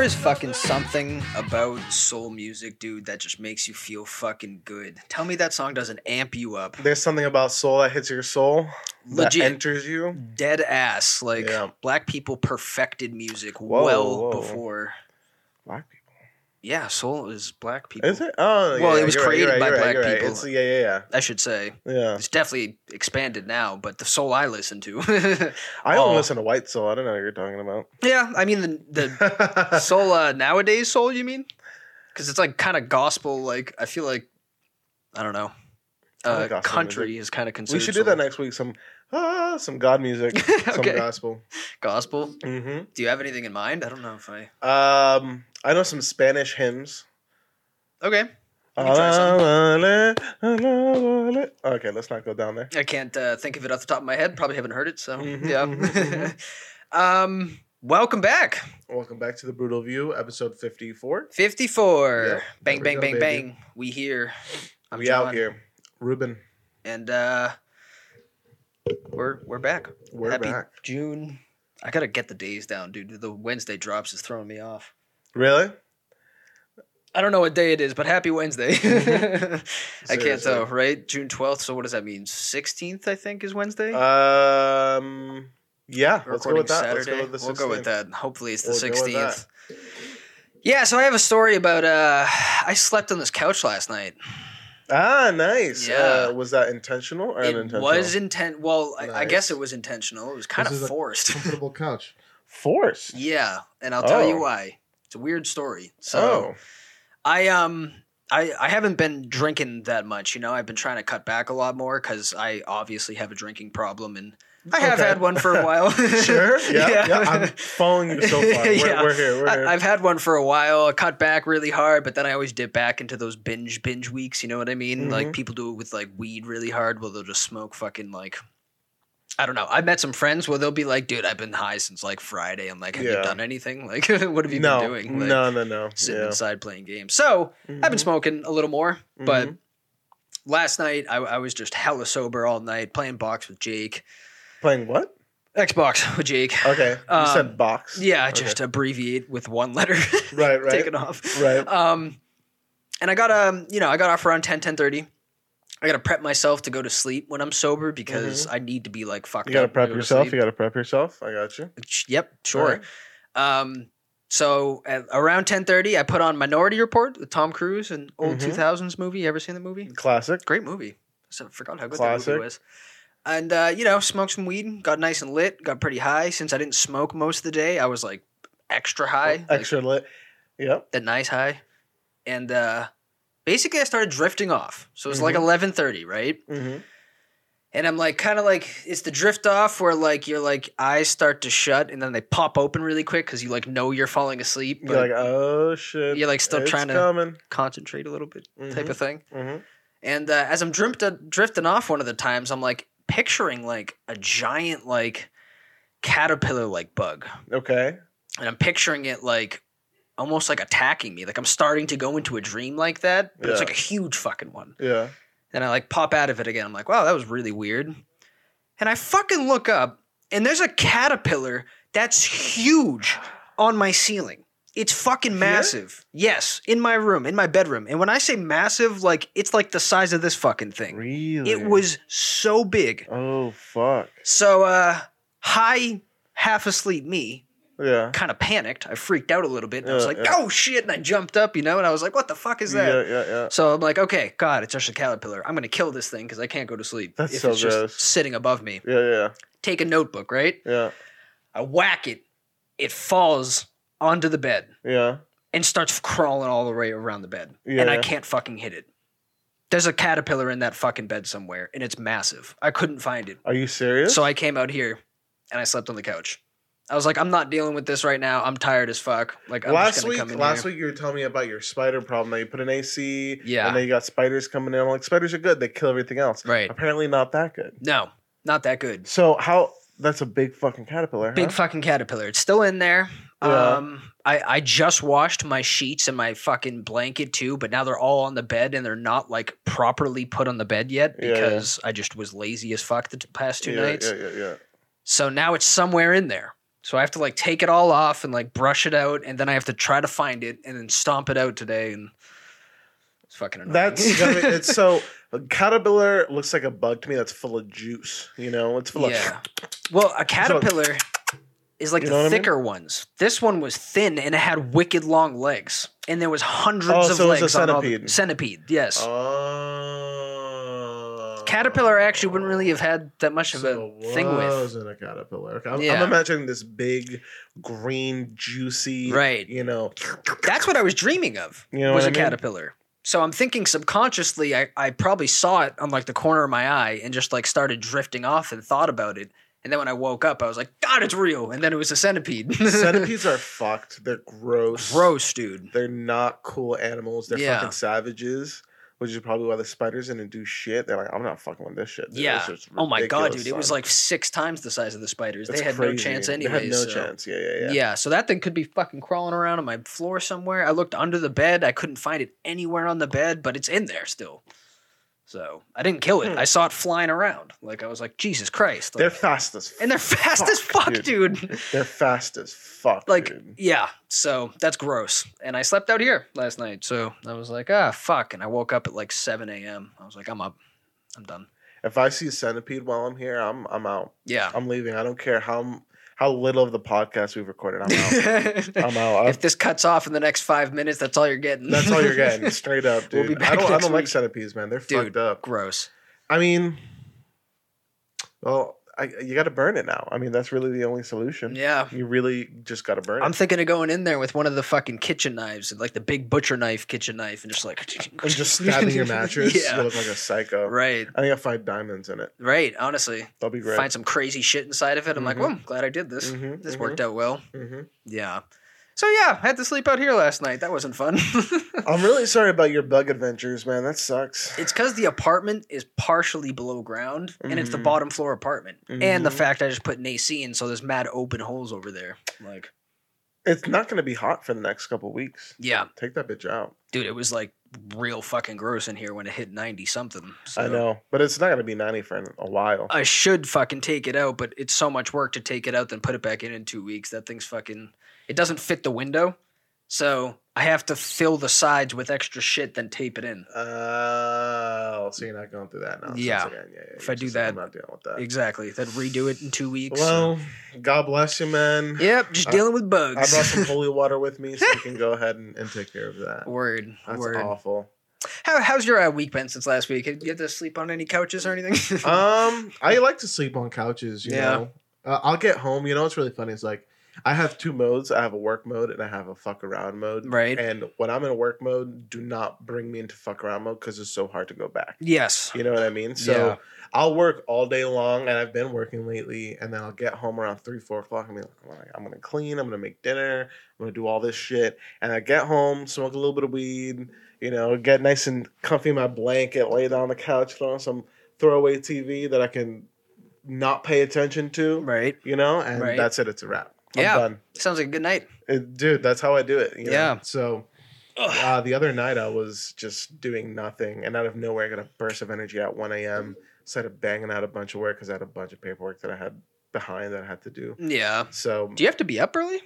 is fucking something about soul music, dude, that just makes you feel fucking good. Tell me that song doesn't amp you up. There's something about soul that hits your soul. Legit. That enters you. Dead ass. Like, Yeah. black people perfected music Whoa. before. Black people. Yeah, soul is black people. Is it? Oh, yeah. Well, it was you're created right, by you're right, black you're right. people. It's, yeah. I should say. Yeah. It's definitely expanded now, but the soul I listen to. I don't listen to white soul. I don't know what you're talking about. Yeah, I mean the soul nowadays soul, you mean? Because it's like kind of gospel. Like I feel like I don't know. I like Country music. is kind of considered. We should do that next week. Some God music. Some Okay. gospel. Gospel. Mm-hmm. Do you have anything in mind? I don't know if I. I know some Spanish hymns. Okay. You can try some. Okay, let's not go down there. I can't think of it off the top of my head. Probably haven't heard it. So Mhm, yeah. Welcome back. Welcome back to the Brutal View, episode 54. 54. Yeah, Bang, there bang, we go, bang, baby. bang. We here. I'm We John. out here. Ruben, And we're back. we're Happy back. June. I gotta get the days down, dude. The Wednesday drops is throwing me off. Really? I don't know what day it is, but happy Wednesday. I can't Seriously. tell, right? June 12th. So what does that mean? 16th, I think, is Wednesday. Yeah, We're let's go with that. Let's Saturday. go with the 16th. We'll go with that. Hopefully it's the We'll go with 16th. Yeah, so I have a story about I slept on this couch last night. Ah, nice. Yeah. Was that intentional or It unintentional? was Well, I Nice. guess it was intentional. It was kind This of is a forced. comfortable couch. forced. Yeah, and I'll tell you Oh. why. It's a weird story. So I haven't been drinking that much, you know. I've been trying to cut back a lot more because I obviously have a drinking problem, and I have Okay. had one for a while. Sure. Yeah. I'm following you so far. Yeah. We're here. We're here. I've had one for a while. I cut back really hard, but then I always dip back into those binge weeks. You know what I mean? Mhm. Like people do it with like weed really hard, where they'll just smoke fucking like. I don't know. I met some friends where they'll be like, "Dude, I've been high since like Friday." I'm like, "Have you Yeah. done anything? Like, what have you no, been doing?" Like, no. sitting Yeah. inside playing games. So I've been Mhm. smoking a little more, but Mhm. last night I was just hella sober all night playing box with Jake. Playing what? Xbox with Jake. Okay. You Um, said box. Yeah, Okay. just abbreviate with one letter. Right. Taken off. Right. And I got I got off around 10:30. I gotta prep myself to go to sleep when I'm sober because I need to be like fucked You gotta up. prep when I go to yourself. sleep. You gotta prep yourself. I got you. Yep, sure. Alright. So at around 10:30, I put on Minority Report with Tom Cruise, an old Mhm. 2000s movie. You ever seen the movie? Classic. Great movie. I forgot how good that Classic. movie was. And smoked some weed, got nice and lit, got pretty high. Since I didn't smoke most of the day, I was like extra high, Extra lit. Yep. that nice high. And basically, I started drifting off. So it's like Mhm. 11:30, right? Mm-hmm. And I'm like, kind of like, it's the drift off where like your like eyes start to shut and then they pop open really quick because you like know you're falling asleep, but You're like, oh shit. you're like still it's trying to coming. concentrate a little bit, type Mhm. of thing. Mm-hmm. And as I'm drifting off one of the times, I'm like picturing like a giant like caterpillar like bug, Okay. and I'm picturing it like almost like attacking me. Like I'm starting to go into a dream like that, but it's Yeah. like a huge fucking one. Yeah. And I like pop out of it again. I'm like, wow, that was really weird. And I fucking look up, and there's a caterpillar that's huge on my ceiling. It's fucking massive. Yes, in my room, in my bedroom. And when I say massive, like it's like the size of this fucking thing. Really? It was so big. Oh fuck. So high, half asleep me Yeah. kind of panicked. I freaked out a little bit. And I was Yeah, like, yeah. oh shit. And I jumped up, and I was like, what the fuck is that? Yeah. So I'm like, okay, God, it's just a caterpillar. I'm going to kill this thing because I can't go to sleep That's if so it's gross. just sitting above me. Yeah. Take a notebook, right? Yeah. I whack it. It falls onto the bed Yeah. and starts crawling all the way around the bed. Yeah. And I can't fucking hit it. There's a caterpillar in that fucking bed somewhere, and it's massive. I couldn't find it. Are you serious? So I came out here, and I slept on the couch. I was like, I'm not dealing with this right now. I'm tired as fuck. Like, I'm just last gonna week, come in last here. week you were telling me about your spider problem. That you put an AC, Yeah. and then you got spiders coming in. I'm like, spiders are good. They kill everything else. Right. Apparently, not that good. No, not that good. So how? That's a big fucking caterpillar. Big huh? fucking caterpillar. It's still in there. Yeah. I just washed my sheets and my fucking blanket too, but now they're all on the bed and they're not like properly put on the bed yet Yeah, because I just was lazy as fuck the past two nights. Yeah. So now it's somewhere in there. So I have to like take it all off and like brush it out, and then I have to try to find it and then stomp it out today, and it's fucking annoying. It's so a caterpillar looks like a bug to me that's full of juice. You know, it's full of Well, a caterpillar is like the thicker ones. This one was thin and it had wicked long legs, and there was hundreds of legs. It was a centipede. Centipede, yes. Oh. Caterpillar actually wouldn't really have had that much of a thing with. Wasn't a caterpillar. Okay, I'm imagining this big, green, juicy. Right. You know. That's what I was dreaming of. You know was what a caterpillar. So I'm thinking subconsciously, I probably saw it on like the corner of my eye and just like started drifting off and thought about it. And then when I woke up, I was like, God, it's real. And then it was a centipede. Centipedes are fucked. They're gross. Gross, dude. They're not cool animals. They're fucking savages, which is probably why the spiders didn't do shit. They're like, I'm not fucking with this shit. Dude. Yeah. Oh my God, dude. It was like 6 times the size of the spiders. They had no chance anyway. They had no chance. Yeah. Yeah, so that thing could be fucking crawling around on my floor somewhere. I looked under the bed. I couldn't find it anywhere on the bed, but it's in there still. So I didn't kill it. I saw it flying around. Like I was like, Jesus Christ! Like, they're fast as fuck. And they're fast as fuck, dude. They're fast as fuck. Like, dude. Yeah. So that's gross. And I slept out here last night. So I was like, fuck. And I woke up at like 7 a.m. I was like, I'm up. I'm done. If I see a centipede while I'm here, I'm out. Yeah. I'm leaving. I don't care how little of the podcast we've recorded. I'm out. I'm out. If this cuts off in the next 5 minutes, that's all you're getting. That's all you're getting. Straight up, dude. We'll be back I don't week. like centipedes, man. They're fucked up. Gross. I mean, well, you got to burn it now. I mean, that's really the only solution. Yeah. You really just got to burn it. I'm thinking of going in there with one of the fucking kitchen knives, like the big butcher knife, kitchen knife, and just like... And just stabbing your mattress. Yeah. You look like a psycho. Right. I think I'll find diamonds in it. Right, honestly. That'll be great. Find some crazy shit inside of it. I'm like, well, I'm glad I did this. This worked out well. Yeah. So yeah, I had to sleep out here last night. That wasn't fun. I'm really sorry about your bug adventures, man. That sucks. It's because the apartment is partially below ground, and it's the bottom floor apartment. And the fact I just put an AC in, so there's mad open holes over there. Like, it's not going to be hot for the next couple of weeks. Yeah. Take that bitch out. Dude, it was like real fucking gross in here when it hit 90 something. So. I know, but it's not going to be 90 for a while. I should fucking take it out, but it's so much work to take it out than put it back in 2 weeks. That thing's fucking... It doesn't fit the window, so I have to fill the sides with extra shit, then tape it in. Oh, so you're not going through that now? Yeah. If I do that, I'm not dealing with that. Exactly. Then redo it in 2 weeks. Well, God bless you, man. Yep, just dealing with bugs. I brought some holy water with me, so you can go ahead and take care of that. Word. That's Word. awful. How's your week been since last week? Did you have to sleep on any couches or anything? I like to sleep on couches. You know, I'll get home. You know, what's really funny is like I have 2 modes. I have a work mode and I have a fuck around mode. Right. And when I'm in a work mode, do not bring me into fuck around mode because it's so hard to go back. Yes. You know what I mean? So I'll work all day long, and I've been working lately, and then I'll get home around 3, 4 o'clock and be like, I'm going to clean, I'm going to make dinner, I'm going to do all this shit. And I get home, smoke a little bit of weed, you know, get nice and comfy in my blanket, lay down on the couch, throw on some throwaway TV that I can not pay attention to. Right. You know, and that's it. It's a wrap. I'm done. Sounds like a good night. Dude, that's how I do it. You know? Yeah. So the other night I was just doing nothing, and out of nowhere I got a burst of energy at 1 a.m. Started banging out a bunch of work because I had a bunch of paperwork that I had behind that I had to do. Yeah. So do you have to be up early?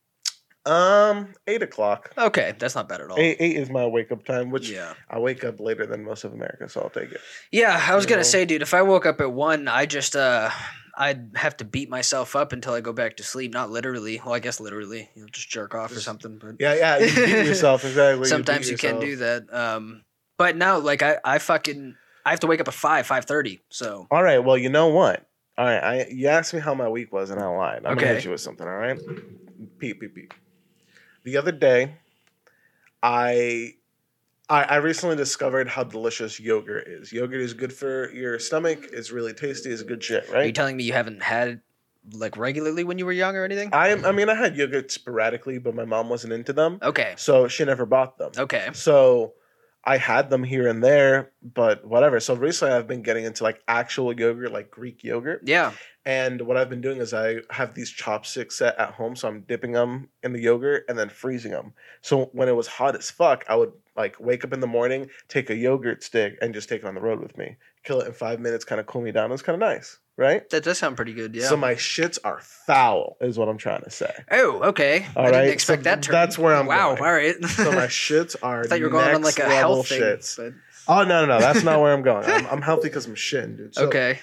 8 o'clock. Okay, that's not bad at all. 8 is my wake up time, which I wake up later than most of America, so I'll take it. Yeah, I was gonna say, dude, if I woke up at 1, I just I'd have to beat myself up until I go back to sleep. Not literally. Well, I guess literally. You'll just jerk off or something. But yeah, you beat yourself exactly. Sometimes you can do that. But no, like I have to wake up at 5:30. So all right, well, you know what? All right, you asked me how my week was, and I lied. I'm gonna hit you with something. All right, peep. The other day, I recently discovered how delicious yogurt is. Yogurt is good for your stomach. It's really tasty. It's good shit, right? Are you telling me you haven't had it like regularly when you were young or anything? I mean, I had yogurt sporadically, but my mom wasn't into them. Okay. So she never bought them. Okay. So I had them here and there, but whatever. So recently I've been getting into like actual yogurt, like Greek yogurt. Yeah. And what I've been doing is I have these chopsticks set at home, so I'm dipping them in the yogurt and then freezing them. So when it was hot as fuck, I would like wake up in the morning, take a yogurt stick, and just take it on the road with me kill it in 5 minutes, kind of cool me down. It was kind of nice, right? That does sound pretty good. Yeah. So my shits are foul, is what I'm trying to say. Oh, okay. All I didn't right, expect so that term. that's where I'm Wow. going. All right. So my shits are I thought you were going on like a health thing. shits. But... Oh no, that's not where I'm going. I'm healthy because I'm shitting, dude. So, Okay.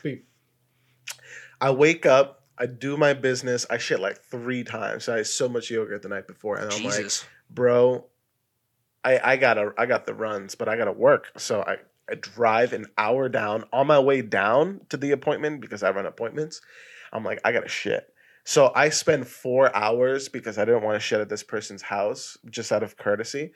I wake up, I do my business, I shit like 3 times. So I had so much yogurt the night before, and I'm like, Jesus. bro, I got the runs, but I gotta work. So I drive an hour down. On my way down to the appointment, because I run appointments, I'm like, I gotta shit. So I spend 4 hours because I didn't want to shit at this person's house, just out of courtesy.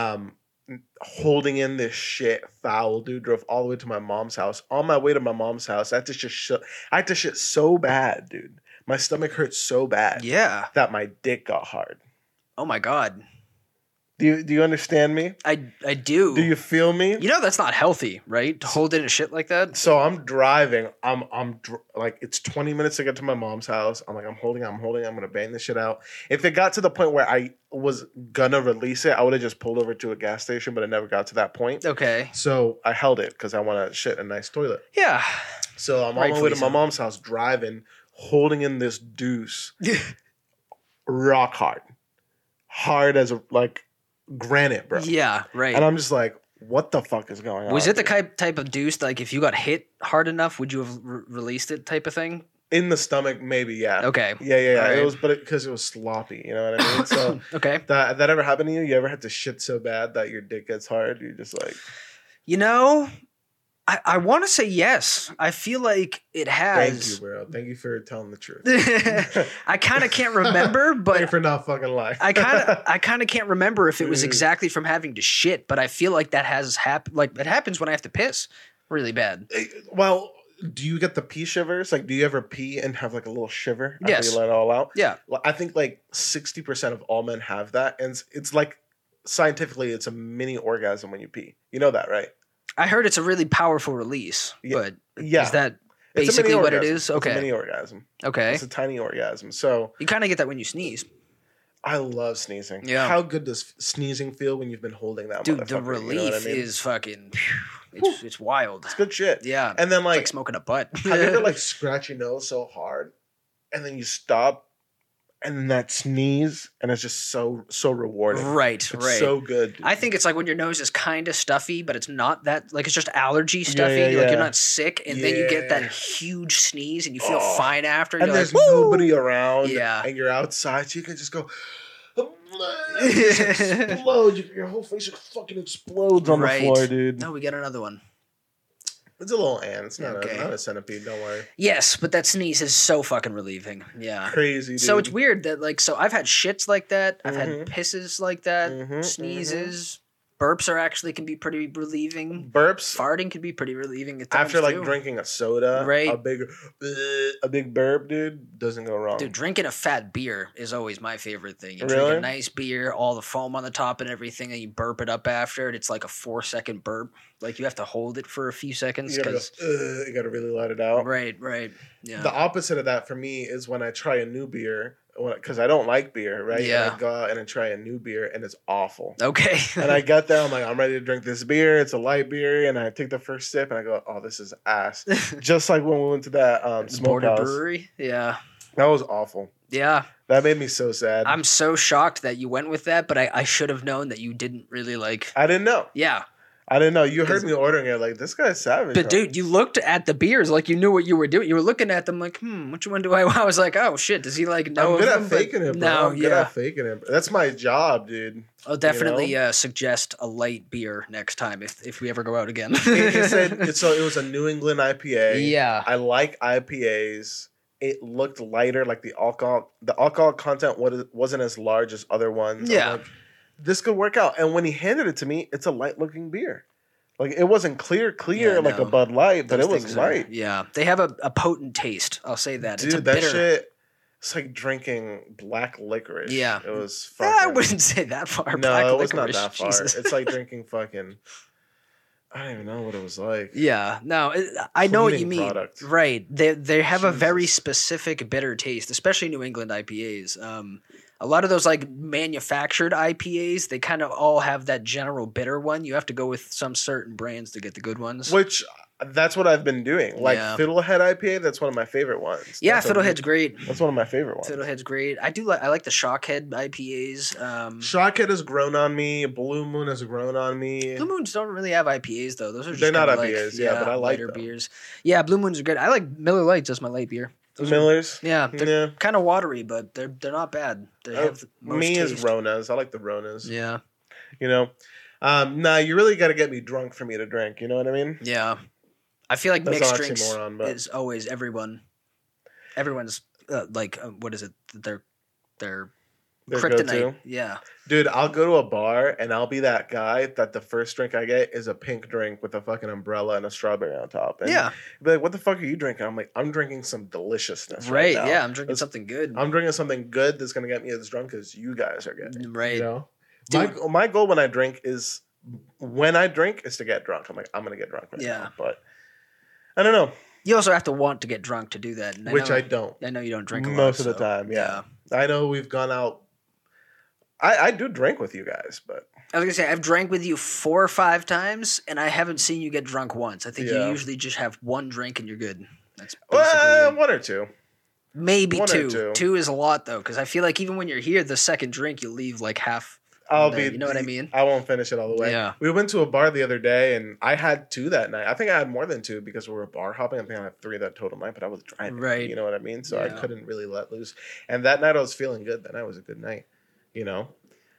Holding in this shit foul, dude. Drove all the way to my mom's house. On my way to my mom's house, I had to shit so bad, dude. My stomach hurt so bad Yeah. that my dick got hard. Oh my God. Do you understand me? I do. Do you feel me? You know that's not healthy, right? To hold in a shit like that. So I'm driving. Like it's 20 minutes to get to my mom's house. I'm like, I'm holding. I'm gonna bang this shit out. If it got to the point where I was gonna release it, I would have just pulled over to a gas station, but it never got to that point. Okay. So I held it because I want to shit in a nice toilet. Yeah. So I'm on my way to my mom's house, driving, holding in this deuce, rock hard as granite, bro. Yeah. Right. And I'm just like, what the fuck is going on? Was it the dude? type of deuce like if you got hit hard enough, would you have released it type of thing? In the stomach, maybe, yeah. Okay. Yeah. All right. It was, but because it was sloppy, you know what I mean? So okay. that ever happened to you? You ever had to shit so bad that your dick gets hard? You're just like, You know, I want to say yes. I feel like it has. thank you, bro. Thank you for telling the truth. I kind of can't remember, Thank you but for not fucking lying. I kind of can't remember if it was exactly from having to shit. But I feel like that has happened. Like it happens when I have to piss really bad. Well, do you get the pee shivers? Like, do you ever pee and have like a little shiver after Yes. you let it all out? Yeah. Well, I think like 60% of all men have that, and it's like scientifically, it's a mini orgasm when you pee. You know that, right? I heard it's a really powerful release, but Yeah. is that It's a basically mini what it orgasm. is? It's a Okay. mini orgasm. Okay. It's a tiny orgasm. So You kind of get that when you sneeze. I love sneezing. Yeah. How good does sneezing feel when you've been holding that Dude, motherfucker? the relief You know what I mean? is fucking. It's wild. It's good shit. Yeah. And then It's like, like smoking a butt. have you ever like scratch your nose so hard, and then you stop, and then that sneeze, and it's just so rewarding. right. It's Right. so good. Dude. I think it's like when your nose is kind of stuffy, but it's not that like it's just allergy stuffy. yeah, Like yeah. you're not sick, and then you get that Yeah. huge sneeze, and you feel Oh. fine after. and you're there's like, "Woo!" nobody around. Yeah. And you're outside, so you can just go. Just explode. Your whole face just fucking explodes on Right. the floor, dude. No, we got another one. It's a little ant. It's not, Okay. not a centipede. Don't worry. Yes, but that sneeze is so fucking relieving. Yeah. Crazy, dude. So it's weird that like so I've had shits like that. I've Mhm. had pisses like that. Mhm, Sneezes. Burps are actually can be pretty relieving. burps Farting can be pretty relieving at times after like too. drinking a soda. Right. A big burp, dude, doesn't go wrong. Dude, drinking a fat beer is always my favorite thing. You drink Really? a nice beer, all the foam on the top and everything, and you burp it up after it. It's like a 4-second burp. Like you have to hold it for a few seconds you gotta, because. you gotta really let it out. Right. Yeah. The opposite of that for me is when I try a new beer, because I don't like beer, right? Yeah. And I go out and I try a new beer, and it's awful. Okay. And I get there, I'm like, I'm ready to drink this beer. It's a light beer, and I take the first sip, and I go, oh, this is ass. Just like when we went to that Border smokehouse. Brewery. Yeah. That was awful. Yeah. That made me so sad. I'm so shocked that you went with that, but I should have known that you didn't really like. I didn't know. Yeah. I didn't know. You heard me ordering it, like, this guy's savage. But huh? dude, you looked at the beers like you knew what you were doing. You were looking at them like, which one do I want? I was like, oh shit, does he like know? I'm good of at them? But faking it, bro. No, I'm good at faking it. That's my job, dude. I'll definitely suggest a light beer next time if we ever go out again. So it was a New England IPA. Yeah. I like IPAs. It looked lighter, like the alcohol content wasn't as large as other ones. Yeah. I'm like, this could work out. And when he handed it to me, it's a light looking beer. Like it wasn't clear Yeah, like no. a Bud Light, but Those it was things are- light. yeah. They have a potent taste. I'll say that. Dude, it's a that bitter. shit, it's like drinking black licorice. Yeah. It was I fucking... wouldn't say that far. No, Black it was not licorice, that far. Jesus. It's like drinking fucking... I don't even know what it was like. Yeah, no, I know what you Cleaning mean. product. Right. They have a very Jesus. specific bitter taste, especially New England IPAs. A lot of those like manufactured IPAs, they kind of all have that general bitter one. You have to go with some certain brands to get the good ones. Which that's what I've been doing. Like Fiddlehead IPA, that's one of my favorite ones. Yeah, Fiddlehead's great. That's one of my favorite ones. Fiddlehead's great. I like the Shockhead IPAs. Shockhead has grown on me. Blue Moon has grown on me. Blue Moons don't really have IPAs though. Those are just they're not IPAs, like, but I like lighter them. beers. Yeah, Blue Moons are good. I like Miller Lights as my light beer. Millers? They're kind of watery, but they're not bad. They have the most me taste. is Ronas. I like the Ronas. Yeah. You know? Nah, you really got to get me drunk for me to drink. You know what I mean? Yeah. I feel like That's mixed drinks oxymoron, but is always everyone's what is it? Their kryptonite. Go-to. Yeah. Dude, I'll go to a bar and I'll be that guy that the first drink I get is a pink drink with a fucking umbrella and a strawberry on top. And be like, what the fuck are you drinking? I'm like, I'm drinking some deliciousness right now. Yeah, I'm drinking something good. I'm drinking something good that's going to get me as drunk as you guys are getting. Right. You know? My goal when I drink is to get drunk. I'm like, I'm going to get drunk right now. But I don't know. You also have to want to get drunk to do that. And I don't. I know you don't drink a lot. Most of the time, yeah. I know we've gone out. I do drink with you guys, but... I was going to say, I've drank with you 4 or 5 times, and I haven't seen you get drunk once. I think you usually just have one drink and you're good. That's basically 1 or 2. Maybe 2. 2 is a lot, though, because I feel like even when you're here, the second drink, you'll leave like half... you know what I mean? I won't finish it all the way. Yeah. We went to a bar the other day, and I had 2 that night. I think I had more than 2 because we were bar hopping. I think I had 3 that total night, but I was driving. Right. You know what I mean? So I couldn't really let loose. And that night I was feeling good. That night was a good night. You know?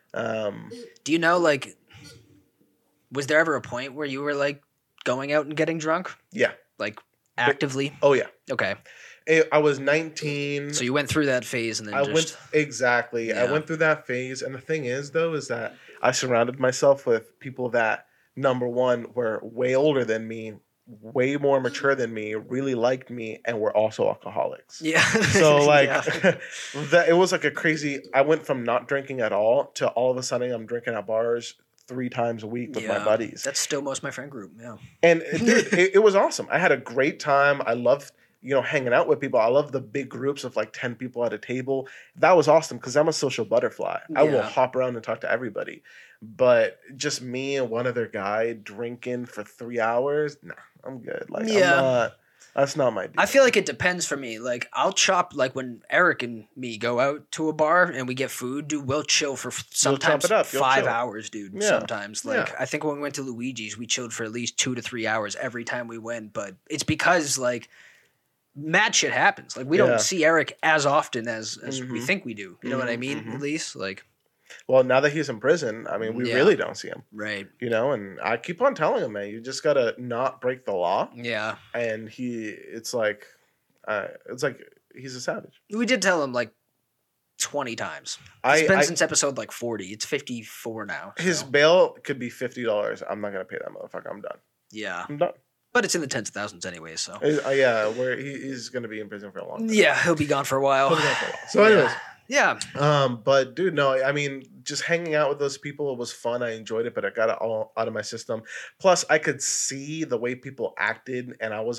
Do you know, like, was there ever a point where you were, like, going out and getting drunk? Yeah. Like, actively? Oh, yeah. Okay. I was 19. So you went through that phase and then Exactly. Yeah. I went through that phase. And the thing is, though, is that I surrounded myself with people that, number one, were way older than me, way more mature than me, really liked me, and were also alcoholics. Yeah. So, like, it was like a crazy... I went from not drinking at all to all of a sudden I'm drinking at bars 3 times a week with my buddies. That's still most of my friend group, yeah. And, dude, it was awesome. I had a great time. I loved... hanging out with people. I love the big groups of like 10 people at a table. That was awesome because I'm a social butterfly. I will hop around and talk to everybody. But just me and one other guy drinking for 3 hours, nah, I'm good. Like, that's not my deal. I feel like it depends for me. Like, I'll chop, like when Eric and me go out to a bar and we get food, dude, we'll chill for sometimes 5 hours, dude. Yeah. Sometimes. Like, I think when we went to Luigi's, we chilled for at least 2 to 3 hours every time we went. But it's because, like, mad shit happens. Like, we don't see Eric as often as we think we do. You know what I mean? At least, like... Well, now that he's in prison, I mean, we really don't see him. Right. You know, and I keep on telling him, man, you just got to not break the law. Yeah. And it's like he's a savage. We did tell him, like, 20 times. It's been since episode, like, 40. It's 54 now. So. His bail could be $50. I'm not going to pay that motherfucker. I'm done. Yeah. I'm done. But it's in the tens of thousands anyway, so. He's going to be in prison for a long time. Yeah, he'll be gone for a while. So anyways. Yeah. But dude, no, I mean, just hanging out with those people, it was fun. I enjoyed it, but I got it all out of my system. Plus, I could see the way people acted, and I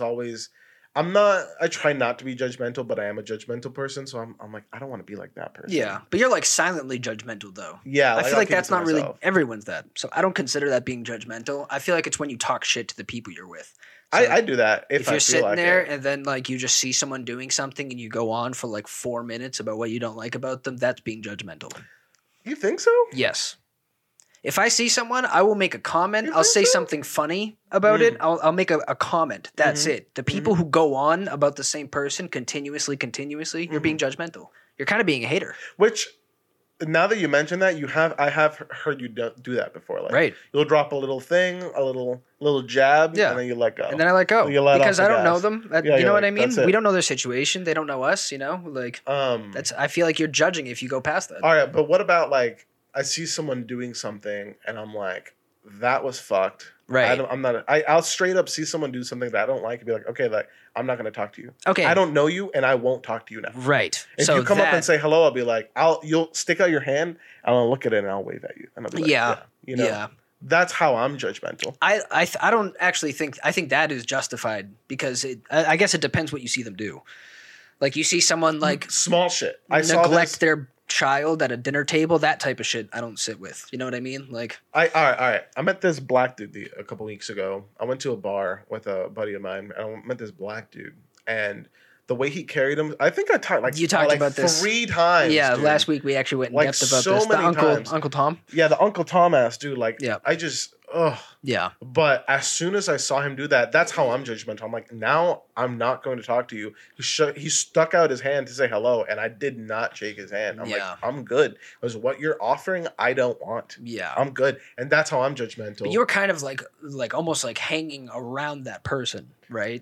try not to be judgmental, but I am a judgmental person, so I'm like, I don't want to be like that person. Yeah, but you're like silently judgmental though. Yeah, I feel like that's not really everyone's that. So I don't consider that being judgmental. I feel like it's when you talk shit to the people you're with. So I do that if you're I feel sitting like there it. and then like you just see someone doing something and you go on for like 4 minutes about what you don't like about them, that's being judgmental. You think so? Yes. If I see someone, I will make a comment. I'll say something funny about it. I'll make a comment. That's it. The people who go on about the same person continuously, you're being judgmental. You're kind of being a hater. Which, now that you mention that, I have heard you do that before. Like, right. You'll drop a little thing, a little jab, and then you let go. And then I let go. Because I don't know them. You know what I mean? We don't know their situation. They don't know us, you know? Like, I feel like you're judging if you go past that. All right, but what about, like, I see someone doing something, and I'm like, that was fucked. Right. I'll straight up see someone do something that I don't like and be like, okay, like, I'm not going to talk to you. Okay. I don't know you, and I won't talk to you now. Right. If you come up and say hello, I'll be like, you'll stick out your hand, and I'll look at it, and I'll wave at you. And I'll be like, you know? Yeah. That's how I'm judgmental. I don't actually think... I think that is justified because I guess it depends what you see them do. Like, you see someone, like... Small shit. Neglect their child at a dinner table, that type of shit I don't sit with. You know what I mean? Like, All right. I met this black dude a couple weeks ago. I went to a bar with a buddy of mine, and I met this black dude, and the way he carried him, I think I talked you talked about this 3 times. Yeah, dude. last week we actually went in Like, depth about so this. The many times. Uncle Tom. Yeah, the Uncle Tom ass dude. Like, Yeah. I just, ugh. Yeah. But as soon as I saw him do that, that's how I'm judgmental. I'm like, now I'm not going to talk to you. He stuck out his hand to say hello, and I did not shake his hand. I'm like, I'm good. Because what you're offering, I don't want. Yeah. I'm good. And that's how I'm judgmental. But you were kind of like almost like hanging around that person, right?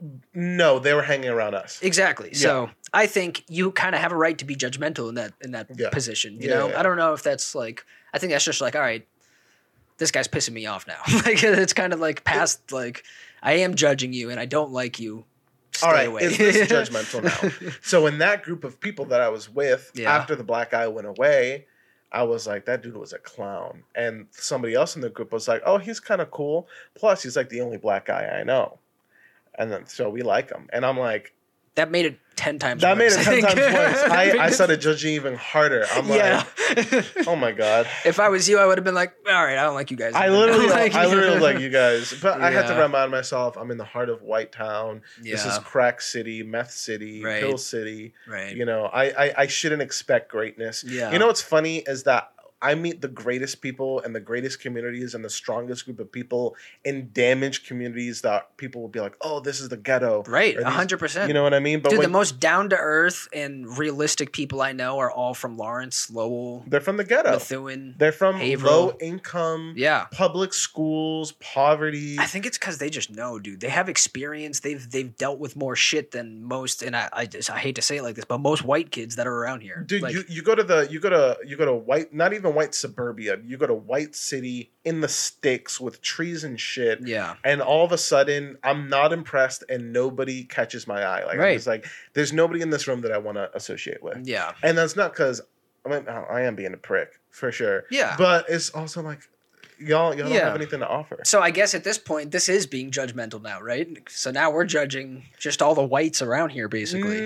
No, they were hanging around us. Exactly. Yeah. So I think you kind of have a right to be judgmental in that position. You know, Yeah. I don't know if that's like. I think that's just like, all right, this guy's pissing me off now. Like it's kind of like past like I am judging you and I don't like you. Stay All right, away. is this judgmental now? So in that group of people that I was with, after the black guy went away, I was like, that dude was a clown. And somebody else in the group was like, oh, he's kind of cool. Plus, he's like the only black guy I know. And then so we like him. And I'm like, that made it 10 times that worse. made it 10 times worse. I started judging even harder. I'm like, oh my God. If I was you, I would have been like, all right, I don't like you guys. I literally like you guys. But I had to Yeah. remind myself, I'm in the heart of White Town. This is Yeah. crack city, meth city, Right. pill city. Right. You know, I shouldn't expect greatness. Yeah. You know what's funny is that I meet the greatest people and the greatest communities and the strongest group of people in damaged communities that people will be like, oh, this is the ghetto. Right, Or these- 100%. You know what I mean? But Dude, when the most down to earth and realistic people I know are all from Lawrence, Lowell, they're from the ghetto. Methuen. They're from Haverhill. low income, Yeah. public schools, poverty. I think it's because they just know, dude. They have experience. They've dealt with more shit than most, and I hate to say it like this, but most white kids that are around here. Dude, Like, you go to white, not even white suburbia. You go to white city in the sticks with trees and shit. yeah, And all of a sudden, I'm not impressed, and nobody catches my eye. Like Right. I'm just like, there's nobody in this room that I want to associate with. yeah, And that's not because I am being a prick for sure. yeah. But it's also like, y'all don't Yeah. have anything to offer. So I guess at this point, this is being judgmental now, right? So now we're judging just all the whites around here, basically.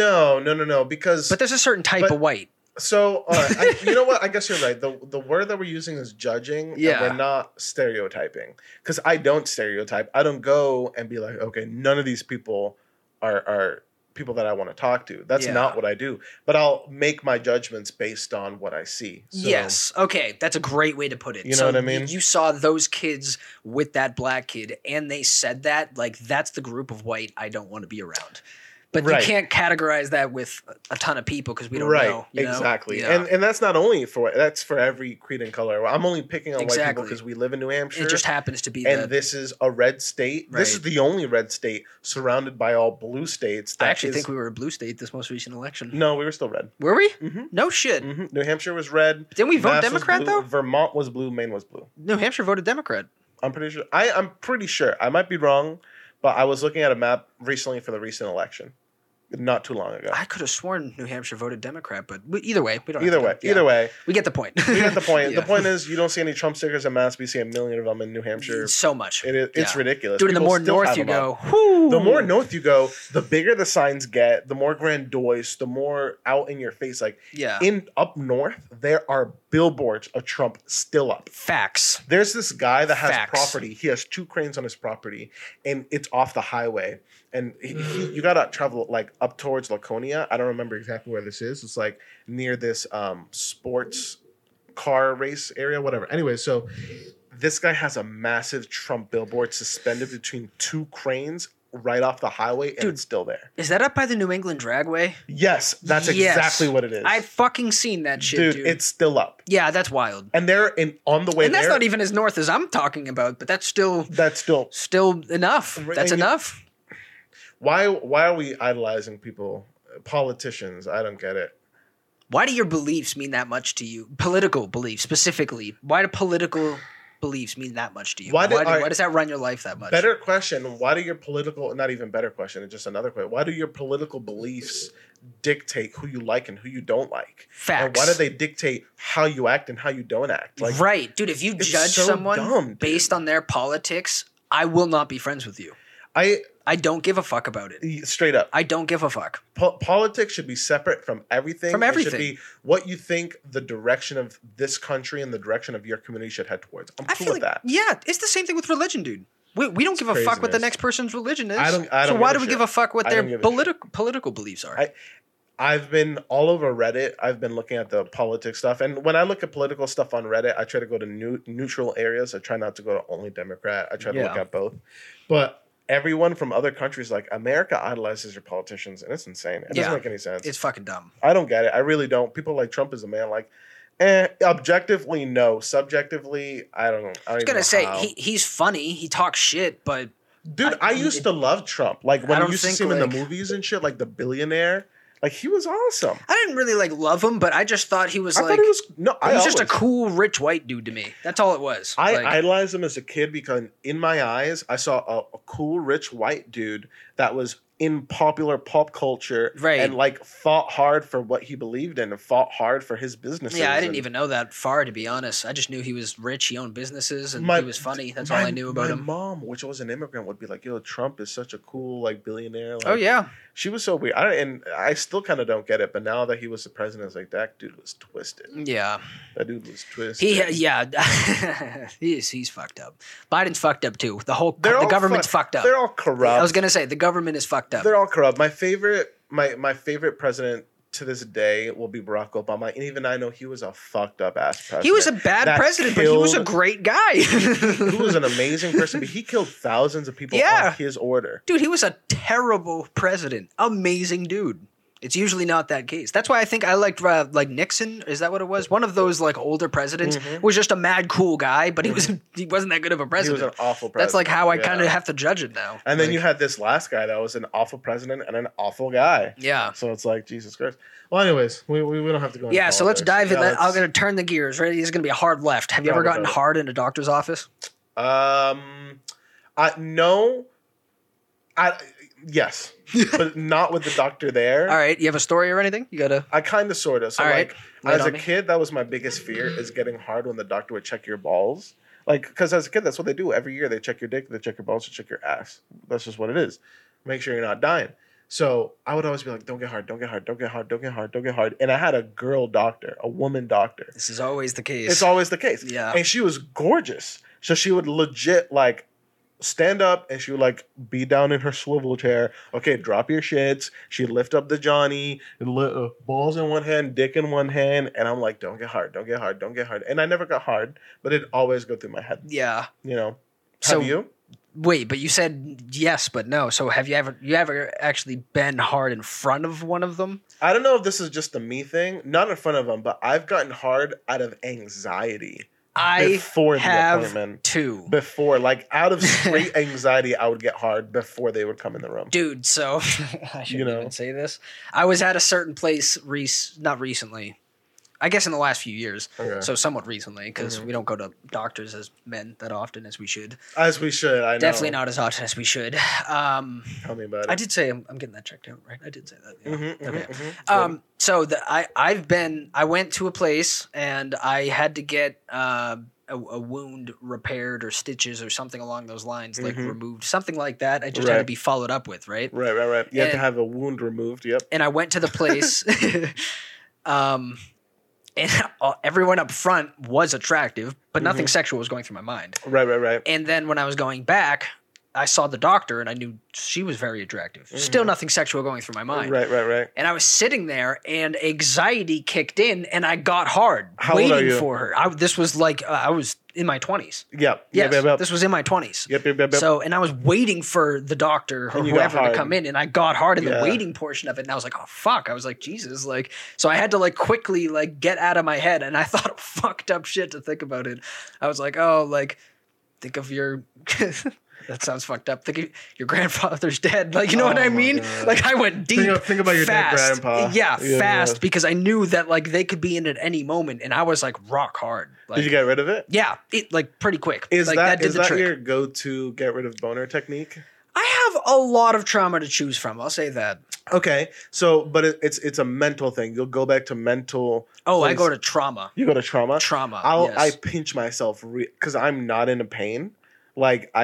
No. Because But there's a certain type of white. so you know what? I guess you're right. The word that we're using is judging. Yeah. And we're not stereotyping. Because I don't stereotype. I don't go and be like, okay, none of these people are people that I want to talk to. That's Yeah. not what I do. But I'll make my judgments based on what I see. So, Yes. Okay. That's a great way to put it. You know what I mean? You saw those kids with that black kid and they said that, like, that's the group of white I don't want to be around. But Right. you can't categorize that with a ton of people because we don't Right, know. You know? exactly. Yeah. And that's not only that's for every creed and color. I'm only picking on white people Exactly. because we live in New Hampshire. It just happens to be and that. this is a red state. This Right. is the only red state surrounded by all blue states. I actually think we were a blue state this most recent election. No, we were still red. Were we? Mhm. No shit. New Hampshire was red. Didn't we vote Mass was Democrat, blue, though? Vermont was blue. Maine was blue. New Hampshire voted Democrat. I'm pretty sure. I'm pretty sure. I might be wrong, but I was looking at a map recently for the recent election, not too long ago. I could have sworn New Hampshire voted Democrat, but either way, we don't. Either way, we get the point. we get the point. Yeah. The point is, you don't see any Trump stickers in Mass. We see a million of them in New Hampshire. so much. It's Yeah. ridiculous. Dude, and the People more still north have you them go, up. whoo, The more north you go, the bigger the signs get, the more grandiose, the more out in your face. Like yeah, in up north, there are billboards of Trump still up. facts. There's this guy that has Facts. property. He has 2 cranes on his property, and it's off the highway. And you gotta travel like up towards Laconia. I don't remember exactly where this is. It's like near this sports car race area, whatever. Anyway, so this guy has a massive Trump billboard suspended between 2 cranes right off the highway, and Dude. it's still there. Is that up by the New England Dragway? Yes, that's Yes. exactly what it is. I've fucking seen that shit, dude. It's still up, yeah, that's wild. and they're on the way And that's there. not even as north as I'm talking about, but that's still That's still enough. Right, That's and you- enough. why are we idolizing people, politicians? I don't get it. Why do your beliefs mean that much to you? Political beliefs specifically. Why do political beliefs mean that much to you? Why Why does that run your life that much? Better question. Why do your political, not even better question, it's just another question. Why do your political beliefs dictate who you like and who you don't like? Facts. And why do they dictate how you act and how you don't act? Like, right. Dude, if you it's judge so someone dumb, dude. based on their politics, I will not be friends with you. I don't give a fuck about it. Straight up. I don't give a fuck. Politics should be separate from everything. From everything. It should be what you think the direction of this country and the direction of your community should head towards. I'm cool with that. Yeah, it's the same thing with religion, dude. We don't give a fuck what the next person's religion is. I don't so why do we give a fuck what their political beliefs are? I've been all over Reddit. I've been looking at the politics stuff. And when I look at political stuff on Reddit, I try to go to neutral areas. I try not to go to only Democrat. I try to look at both. But everyone from other countries, like, America idolizes your politicians, and it's insane. It doesn't make any sense. It's fucking dumb. I don't get it. I really don't. People like Trump is a man. Like, objectively, no. Subjectively, I don't know. I was gonna say he's funny. He talks shit, but dude, I used to love Trump. Like when I used to see him in the movies and shit, like The Billionaire. Like, he was awesome. I didn't really love him, but I just thought he was thought he was just a cool rich white dude to me. That's all it was. I idolized him as a kid because in my eyes, I saw a cool rich white dude that was in popular pop culture and like fought hard for what he believed in and fought hard for his businesses. Yeah, I didn't even know that far, to be honest. I just knew he was rich, he owned businesses, and he was funny. That's all I knew about him. My mom, which was an immigrant, would be like, yo, Trump is such a cool like billionaire. Like, oh yeah. She was so weird. I still kind of don't get it, but now that he was the president, it's like, that dude was twisted. Yeah. That dude was twisted. He's fucked up. Biden's fucked up too. The government's fucked up. They're all corrupt. I was going to say, the government is fucked up. They're all corrupt. My favorite president to this day will be Barack Obama, and even I know he was a fucked up ass president. He was a bad president, but he was a great guy. He was an amazing person, but he killed thousands of people on his order. Dude, he was a terrible president. Amazing dude. It's usually not that case. That's why I think I liked like Nixon. Is that what it was? One of those like older presidents was just a mad cool guy, but he wasn't that good of a president. He was an awful president. That's like how I kind of have to judge it now. And then you had this last guy that was an awful president and an awful guy. Yeah. So it's like, Jesus Christ. Well, anyways, we don't have to go into politics. So let's dive in. I'm going to turn the gears. Ready? This is going to be a hard left. Have you ever gotten hard in a doctor's office? No. Yes, but not with the doctor there. All right, you have a story or anything? You gotta. I kind of, sort of. So, like, as a kid, that was my biggest fear: is getting hard when the doctor would check your balls. Like, because as a kid, that's what they do every year. They check your dick, they check your balls, they check your ass. That's just what it is. Make sure you're not dying. So I would always be like, "Don't get hard, don't get hard, don't get hard, don't get hard, don't get hard." And I had a girl doctor, a woman doctor. This is always the case. It's always the case. Yeah, and she was gorgeous. So she would legit like stand up and she would like be down in her swivel chair. Okay, drop your shits. She'd lift up the Johnny, balls in one hand, dick in one hand, and I'm like, don't get hard, don't get hard, don't get hard. And I never got hard, but it always go through my head. Yeah, you know. Have you? Wait, but you said yes, but no. So have you ever actually been hard in front of one of them? I don't know if this is just a me thing. Not in front of them, but I've gotten hard out of anxiety. Before the appointment. Too. Before, like, out of straight anxiety, I would get hard before they would come in the room. Dude, so I shouldn't even say this. I was at a certain place not recently. I guess in the last few years. Okay. So somewhat recently, because we don't go to doctors as men that often as we should. As we should, I know. Definitely not as often as we should. Tell me about it. I did say I'm getting that checked out, right? I did say that. Yeah. Okay. So I went to a place and I had to get a wound repaired or stitches or something along those lines, like removed, something like that. I just had to be followed up with, right? Right. You had to have a wound removed, yep. And I went to the place, and everyone up front was attractive, but nothing sexual was going through my mind. Right. And then when I was going back, I saw the doctor and I knew she was very attractive. Still nothing sexual going through my mind. Right. And I was sitting there and anxiety kicked in and I got hard waiting for her. This was like, I was in my 20s. Yep. This was in my 20s. Yep. So, and I was waiting for the doctor or whoever to come in and I got hard in the waiting portion of it. And I was like, oh, fuck. I was like, Jesus. Like, so I had to like quickly like get out of my head. And I thought of fucked up shit to think about it. I was like, oh, like, think of your... That sounds fucked up. Think of your grandfather's dead. Like, you know what I mean? God. Like, I went deep. Think about your dead grandpa. Yeah, fast, because I knew that, like, they could be in at any moment, and I was, like, rock hard. Like, did you get rid of it? Yeah, like, pretty quick. Is like, that did the trick. Your go-to get rid of boner technique? I have a lot of trauma to choose from. I'll say that. Okay, so, but it's a mental thing. You'll go back to mental... Oh, I go to trauma. You go to trauma? Trauma, I pinch myself, because I'm not in a pain. Like,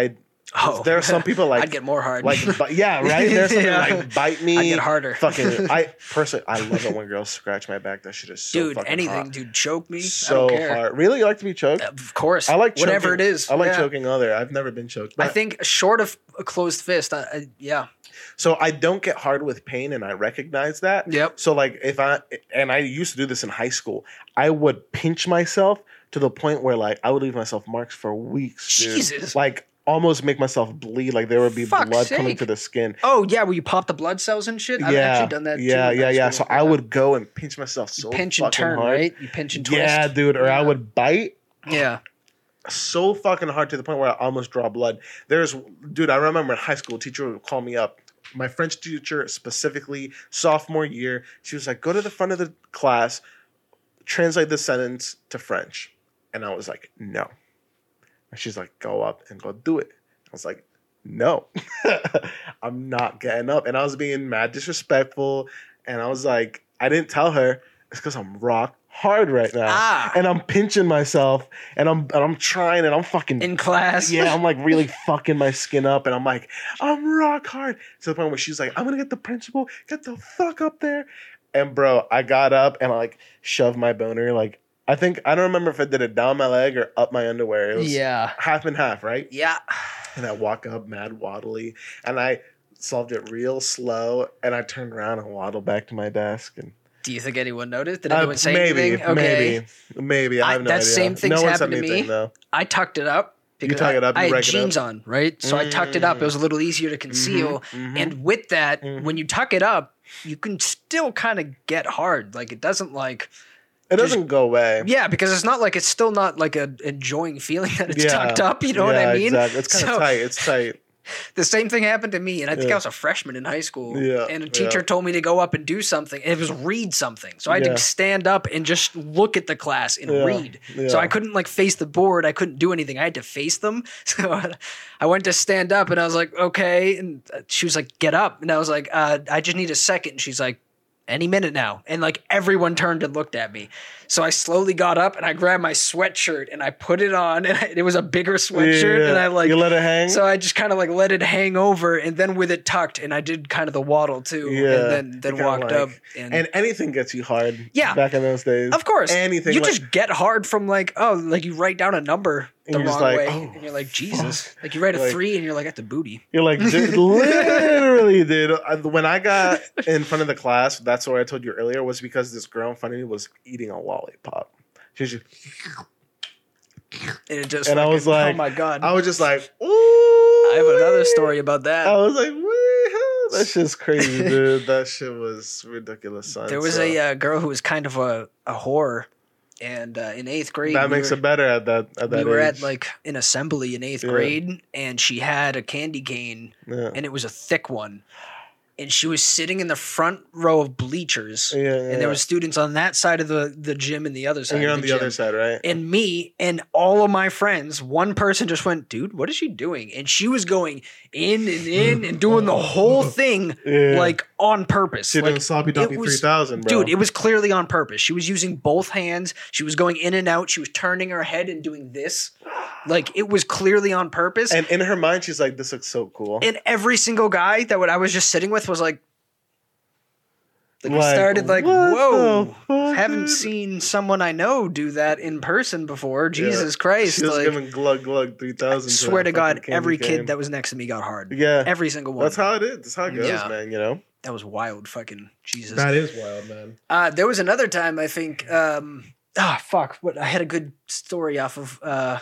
Oh, There are some people like I'd get more hard. yeah, right. There's some people Yeah. like bite me. I'd get harder. Fucking, I love it when girls scratch my back. That shit is so Dude, fucking anything, hot. dude, choke me. I So don't care. hard. Really, you like to be choked? Of course. I like choking. whatever it is. I like Yeah. choking other. I've never been choked. I But- think short of a closed fist. Yeah. So I don't get hard with pain, and I recognize that. Yep. So like I used to do this in high school, I would pinch myself to the point where like I would leave myself marks for weeks. Dude. Jesus. Like almost make myself bleed. Like there would be Fuck's blood coming sake. to the skin. Oh yeah, where you pop the blood cells and shit. I've actually done that. Yeah, too in yeah, high yeah. school. So I would go and pinch myself so pinch and fucking turn, hard. right? You pinch and twist. Yeah, dude. Or I Yeah. would bite Yeah. so fucking hard to the point where I almost draw blood. Dude, I remember in high school, a teacher would call me up. My French teacher, specifically sophomore year, she was like, go to the front of the class, translate this sentence to French. And I was like, no. And she's like, go up and go do it. I was like, no, I'm not getting up. And I was being mad disrespectful. And I was like, I didn't tell her. It's because I'm rock hard right now. Ah. And I'm pinching myself and I'm trying and I'm fucking In class. yeah, I'm like really fucking my skin up and I'm like, I'm rock hard. To the point where she's like, I'm gonna get the principal, get the fuck up there. And bro, I got up and I like shoved my boner. Like I don't remember if I did it down my leg or up my underwear. It was Yeah. half and half, right? Yeah. And I walk up mad waddly and I solved it real slow and I turned around and waddled back to my desk and Do you think anyone noticed? Did anyone say maybe, anything? Okay. maybe. I have no that idea. same thing's no one said happened to me. anything, though. I tucked it up. Because tuck it up, you I had break it jeans up? on, right? So I tucked it up. It was a little easier to conceal. And with that, when you tuck it up, you can still kind of get hard. Like it doesn't like It doesn't go away. yeah, because it's still not like a enjoying feeling that it's tucked up. You know what I mean? Exactly. It's kind of tight. It's tight. The same thing happened to me, and I think Yeah. I was a freshman in high school. Yeah, And a teacher yeah. told me to go up and do something. And it was read something. So I had Yeah. to stand up and just look at the class and Yeah, read. yeah. So I couldn't like face the board. I couldn't do anything. I had to face them. So I went to stand up, and I was like, okay. And she was like, get up. And I was like, I just need a second. And she's like, any minute now. And like everyone turned and looked at me. So I slowly got up and I grabbed my sweatshirt and I put it on, and it was a bigger sweatshirt. Yeah. And I like You let it hang? So I just kind of like let it hang over, and then with it tucked, and I did kind of the waddle too, Yeah. and then You walked kinda up. like- And anything gets you hard. Yeah. Back in those days. of course, Anything. you like, just get hard from like like you write down a number And the you're just wrong like, way, oh, and you're like Jesus, like you write a Like- 3 and you're like at the booty. You're like, dude, literally, dude. When I got in front of the class, that's what I told you earlier, was because this girl in front of me was eating a lollipop. She was just, And it just And I was fucking- like- oh my god, I was just like, ooh. I have another story about that. I was like, wee-hoo. That's just crazy, dude. That shit was ridiculous, son. There was So, a girl who was kind of a whore, and in 8th grade, that makes it better at that we were age. at like an assembly in 8th Yeah. grade, and she had a candy cane, yeah. and it was a thick one. And she was sitting in the front row of bleachers, Yeah, and there were students on that side of the gym and the other side. And you're of on the the gym. other side, right? And me and all of my friends, one person just went, dude, what is she doing? And she was going in and doing the whole thing Yeah. like on purpose. She like, didn't sloppy doppy it was- 3000, bro. Dude, it was clearly on purpose. She was using both hands. She was going in and out. She was turning her head and doing this. Like it was clearly on purpose. And in her mind, she's like, this looks so cool. And every single guy that I was just sitting with was like we Like, started like, what whoa, the fuck, haven't dude? seen someone I know do that in person before. Jesus Yeah. Christ. She was Like, giving glug glug 3000. swear to God, every kid that was next to me got hard. Yeah. Every single one. That's how it is. That's how it goes, Yeah. man, you know? That was wild fucking Jesus. That is wild, man. There was another time I think fuck, what I had a good story off of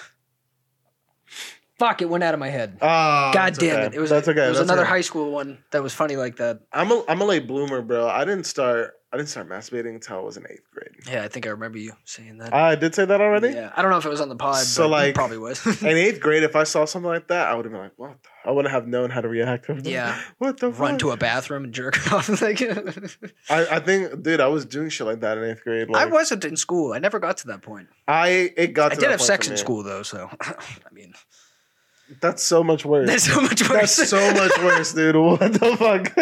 fuck, it went out of my head. Ah, God that's damn okay. it. It was That's okay. It was That's another okay. high school one that was funny like that. I'm a late bloomer, bro. I didn't start masturbating until I was in 8th grade. Yeah, I think I remember you saying that. I did say that already? Yeah. I don't know if it was on the pod, So, but like, it probably was. In 8th grade, if I saw something like that, I would have been like, what? I wouldn't have known how to react to it. Yeah. What the Run fuck? to a bathroom and jerk off. Like, I think, dude, I was doing shit like that in 8th grade. I Like, wasn't in school. I never got to that point. it got to I did that have point sex for in me. school though, so I mean, That's so much worse. that's so much worse. That's so much worse, dude. What the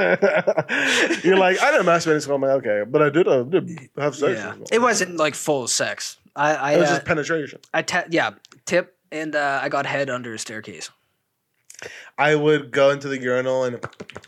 fuck? You're like, I didn't masturbate in school. I'm like, okay, but I did have sex. Yeah. in school. It wasn't like full sex. It was I just penetration. tip, and I got head under a staircase. I would go into the urinal and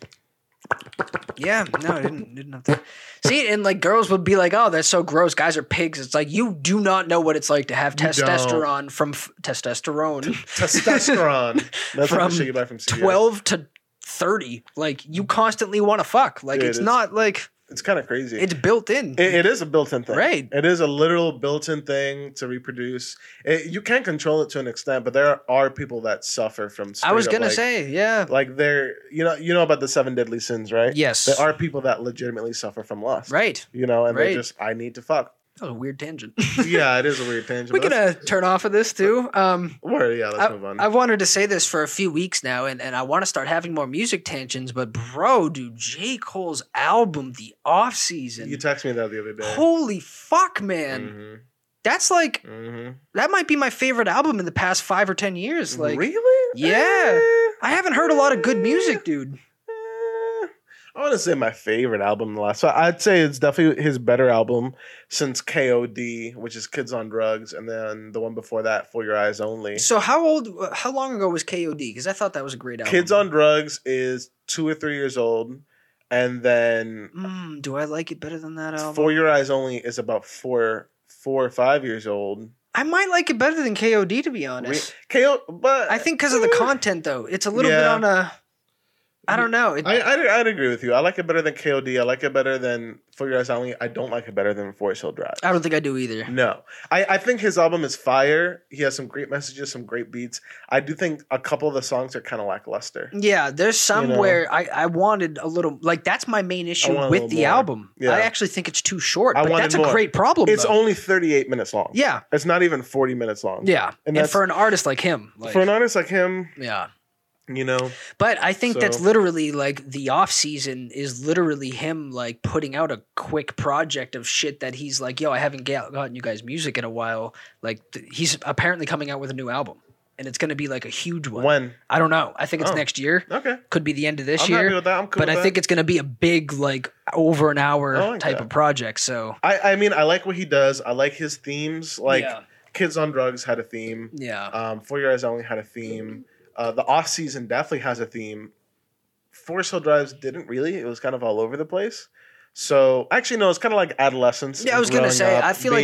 Yeah, no, I didn't have to. See, and like girls would be like, "Oh, that's so gross. Guys are pigs." It's like you do not know what it's like to have testosterone from testosterone. Testosterone. That's From like the shit you buy from CVS. 12 to 30. Like you constantly want to fuck. Like Dude, it's not like It's kind of crazy. it's built in. It is a built-in thing. Right. It is a literal built-in thing to reproduce. You can control it to an extent, but there are people that suffer from I was straight up, gonna like, say, yeah. like they're you know about the 7 deadly sins, right? Yes. There are people that legitimately suffer from lust. Right. You know, and Right. they're just I need to fuck. That was a weird tangent. Yeah, it is a weird tangent. We're but gonna turn off of this too. Word, yeah, let's move on. I've wanted to say this for a few weeks now, and I want to start having more music tangents. But bro, dude, J. Cole's album, The Off Season. You texted me that the other day. Holy fuck, man! Mm-hmm. That's like Mm-hmm. that might be my favorite album in the past 5 or 10 years. Like, really? yeah, I haven't heard a lot of good music, dude. I want to say my favorite album in the last. So I'd say it's definitely his better album since KOD, which is Kids on Drugs, and then the one before that, For Your Eyes Only. So how long ago was KOD? Because I thought that was a great album. Kids on Drugs is 2 or 3 years old, and then Do I like it better than that album? For Your Eyes Only is about 4 or 5 years old. I might like it better than KOD, to be honest. But I think because of the content, though, it's a little bit on a. I don't know. I'd agree with you. I like it better than KOD. I like it better than For Your Eyes Only. I don't like it better than Forest Hill Drive. I don't think I do either. No. I think his album is fire. He has some great messages, some great beats. I do think a couple of the songs are kind of lackluster. Yeah, there's some where I wanted a little. Like, that's my main issue with the album. Yeah. I actually think it's too short, I but wanted that's a more. great problem. It's though. only 38 minutes long. Yeah. It's not even 40 minutes long. Yeah. And And for an artist like him. Like, for an artist like him, yeah. you know. But I think that's So- literally like the off season is literally him like putting out a quick project of shit that he's like, yo, I haven't gotten you guys music in a while. Like he's apparently coming out with a new album, and it's going to be like a huge one. When? I don't know. I think it's next year. Okay. Could be the end of this I'm year. happy with that. I'm cool but with I that. think it's going to be a big like over an hour I like type that. of project. So I mean, I like what he does. I like his themes. Like Yeah. Kids on Drugs had a theme. yeah. For Your Eyes Only had a theme. The off season definitely has a theme. Forest Hill Drives didn't really. It was kind of all over the place. So actually, no, it's kind of like adolescence. Yeah, I was gonna growing say, up, I feel like-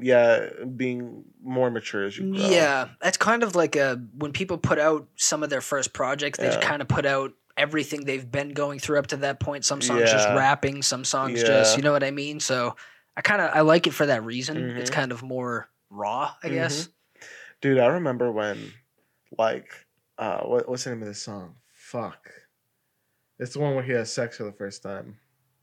being more mature as you grow. Yeah, that's kind of like when people put out some of their first projects, they just kind of put out everything they've been going through up to that point. Some songs just Yeah. rapping, some songs Yeah. just, you know what I mean? So I like it for that reason. Mhm. It's kind of more raw, I guess. Dude, I remember when, like, what's the name of this song? Fuck. It's the one where he has sex for the first time.